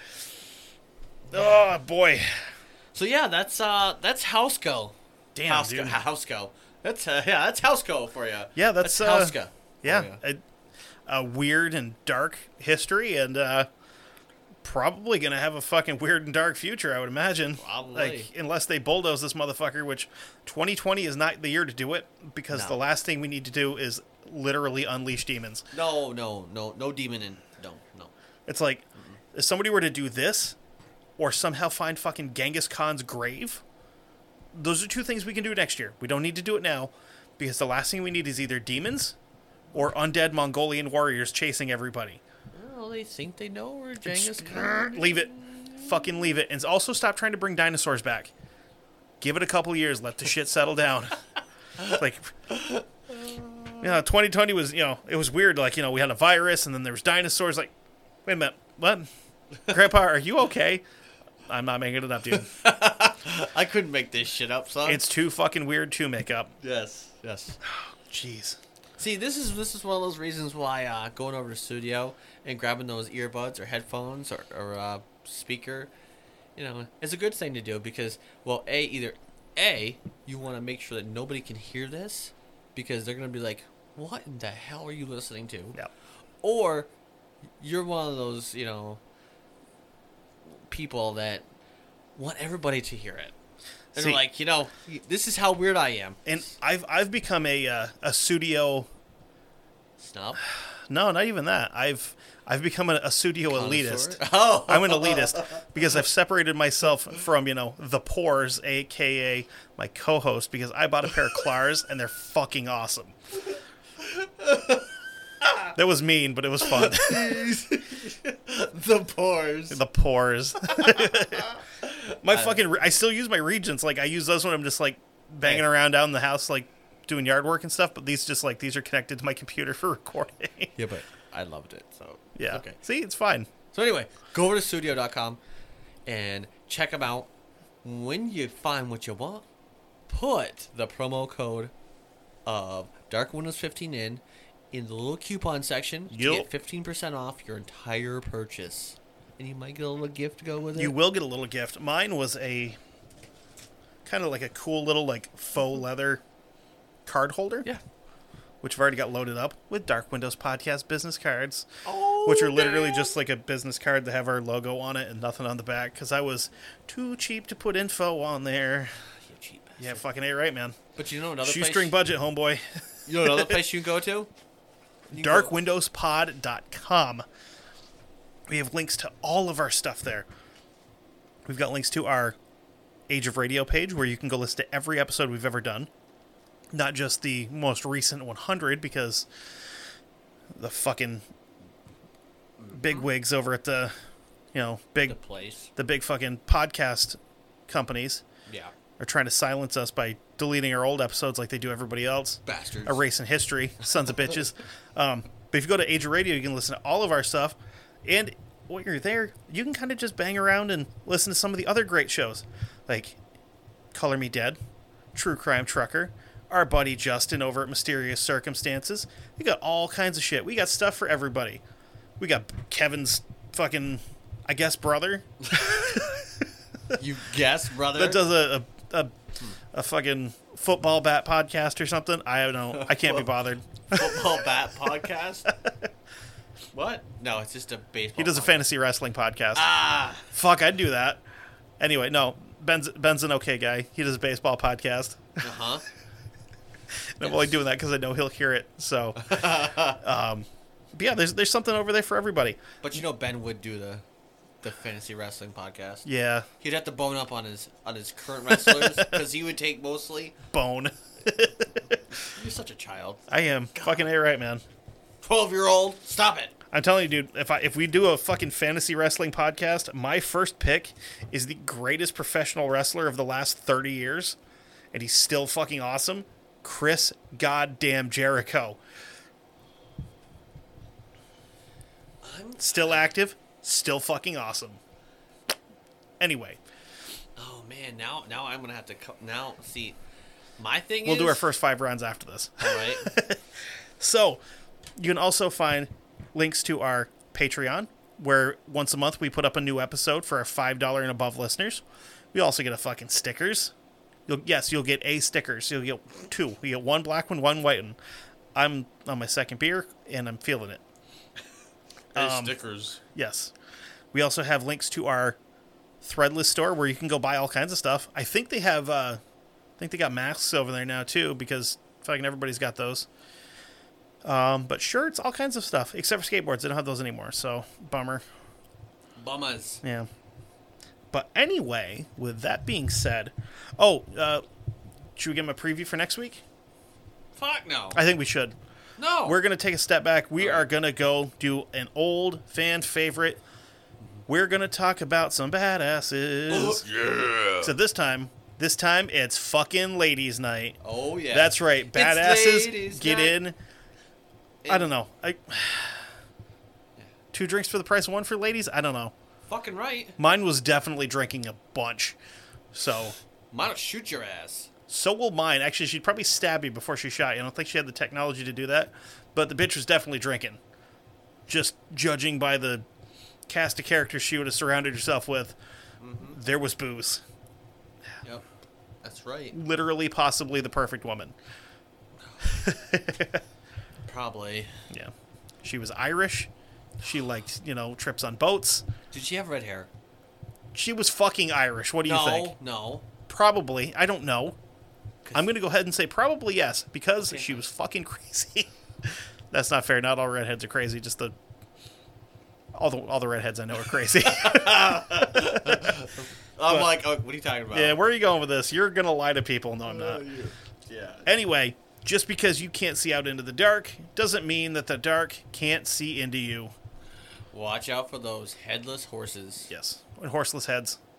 Oh, boy. So yeah, that's uh that's Hausko. Damn, Hausko. dude. Hausko. That's uh, yeah, that's Hausko for you. Yeah, that's, that's uh, Hauska. Yeah, for ya. a, a weird and dark history, and uh, probably gonna have a fucking weird and dark future, I would imagine. Probably. Like, unless they bulldoze this motherfucker, which twenty twenty is not the year to do it, because No. the last thing we need to do is literally unleash demons. No, no, no, no demon in. No, no. It's like, if somebody were to do this, or somehow find fucking Genghis Khan's grave, those are two things we can do next year. We don't need to do it now, because the last thing we need is either demons or undead Mongolian warriors chasing everybody. Well, they think they know where Genghis Khan. Leave it. Fucking leave it. And also stop trying to bring dinosaurs back. Give it a couple years. Let the shit settle down. Like, you know, twenty twenty was, you know, it was weird. Like, you know, we had a virus and then there was dinosaurs. Like, wait a minute. What? Grandpa, are you okay? I'm not making it up, dude. I couldn't make this shit up, son. It's too fucking weird to make up. yes, yes. Jeez. See, this is this is one of those reasons why uh, going over to the studio and grabbing those earbuds or headphones or, or uh, speaker, you know, is a good thing to do because, well, a either a you want to make sure that nobody can hear this because they're gonna be like, what in the hell are you listening to? Yeah. Or you're one of those, you know, people that want everybody to hear it. And See- they're like, you know, this is how weird I am. And I've I've become a uh, a studio. Snob. No, not even that. I've I've become a, a studio Connoisseur? elitist. Oh. I'm an elitist because I've separated myself from, you know, the Pores, aka my co-host, because I bought a pair of Clars and they're fucking awesome. That was mean, but it was fun. The pores. The Pores. My fucking re- I still use my Regents. Like I use those when I'm just like banging Hey. around down the house, like doing yard work and stuff. But these just like these are connected to my computer for recording. Yeah, but I loved it. So Yeah. Okay. See, it's fine. So anyway, go over to studio dot com and check them out. when you find what you want, put the promo code of Dark Windows fifteen in in the little coupon section to Yep. get fifteen percent off your entire purchase. And you might get a little gift to go with it. You will get a little gift. Mine was a kind of like a cool little like faux leather card holder. Yeah. Which I've already got loaded up with Dark Windows Podcast business cards. Oh, which are literally damn. just like a business card that have our logo on it and nothing on the back because I was too cheap to put info on there. You cheap bastard. Yeah, fucking A right, man. But you know another Shoestring place. budget, homeboy. You know another place you can go to? You can go- dark windows pod dot com. We have links to all of our stuff there. We've got links to our Age of Radio page where you can go listen to every episode we've ever done. Not just the most recent one hundred because the fucking big wigs over at the, you know, big the place. the big fucking podcast companies Yeah. are trying to silence us by deleting our old episodes like they do everybody else. Bastards. Erasing history, sons of bitches. Um, but if you go to Age of Radio, you can listen to all of our stuff. And while you're there, you can kind of just bang around and listen to some of the other great shows. Like Color Me Dead, True Crime Trucker, our buddy Justin over at Mysterious Circumstances. We got all kinds of shit. We got stuff for everybody. We got Kevin's fucking, I guess, brother You guess, brother. that does a a, a, a fucking football bat podcast or something. I don't know. I can't be bothered. Football bat podcast. What? No, it's just a baseball. He does a podcast. fantasy wrestling podcast. Ah. Fuck, I'd do that. Anyway, no. Ben's Ben's an okay guy. He does a baseball podcast. Uh huh. And I'm only doing that because I know he'll hear it. So, um, but yeah, there's there's something over there for everybody. But you know, Ben would do the the fantasy wrestling podcast. Yeah, He'd have to bone up on his on his current wrestlers because he would take mostly. bone. You're such a child. I am fucking A right, man. Twelve year old. Stop it. I'm telling you, dude. If I if we do a fucking fantasy wrestling podcast, my first pick is the greatest professional wrestler of the last thirty years, and he's still fucking awesome. Chris goddamn Jericho. I'm. Still active, still fucking awesome. Anyway, Oh man, now now I'm gonna have to co- now see. My thing we'll is do our first five rounds after this. All right. So, you can also find links to our Patreon, where once a month we put up a new episode for our five dollars and above listeners. We also get a fucking stickers. You'll, yes, you'll get a stickers. You'll get two. You get one black one, one white one. I'm on my second beer, and I'm feeling it. Um, stickers. Yes. We also have links to our Threadless store where you can go buy all kinds of stuff. I think they have, uh, I think they got masks over there now too because fucking everybody's got those. Um, but shirts, all kinds of stuff except for skateboards. They don't have those anymore, so bummer. Bummers. Yeah. But anyway, with that being said, oh, uh, should we give them a preview for next week? Fuck no. I think we should. No. We're going to take a step back. We are going to go do an old fan favorite. We're going to talk about some badasses. yeah. So this time, this time it's fucking ladies' night. Oh yeah. That's right. It's Badasses, ladies' get night. in. I don't know. I Two drinks for the price of one for ladies? I don't know. Fucking right. Mine was definitely drinking a bunch. So, Might shoot your ass. so will mine. Actually, she'd probably stab you before she shot you. I don't think she had the technology to do that. But the bitch was definitely drinking. Just judging by the cast of characters she would have surrounded herself with, Mm-hmm. there was booze. Yep. That's right. Literally, possibly the perfect woman. Probably. Yeah. She was Irish. She liked, you know, trips on boats. Did she have red hair? She was fucking Irish. What do you no, think? no. Probably. I don't know. I'm going to go ahead and say probably yes, because Okay. she was fucking crazy. That's not fair. Not all redheads are crazy. Just the all the all the redheads I know are crazy. I'm like, oh, what are you talking about? Yeah, where are you going with this? You're going to lie to people. No, I'm not. Yeah. Anyway, just because you can't see out into the dark doesn't mean that the dark can't see into you. Watch out for those headless horses. Yes. And horseless heads.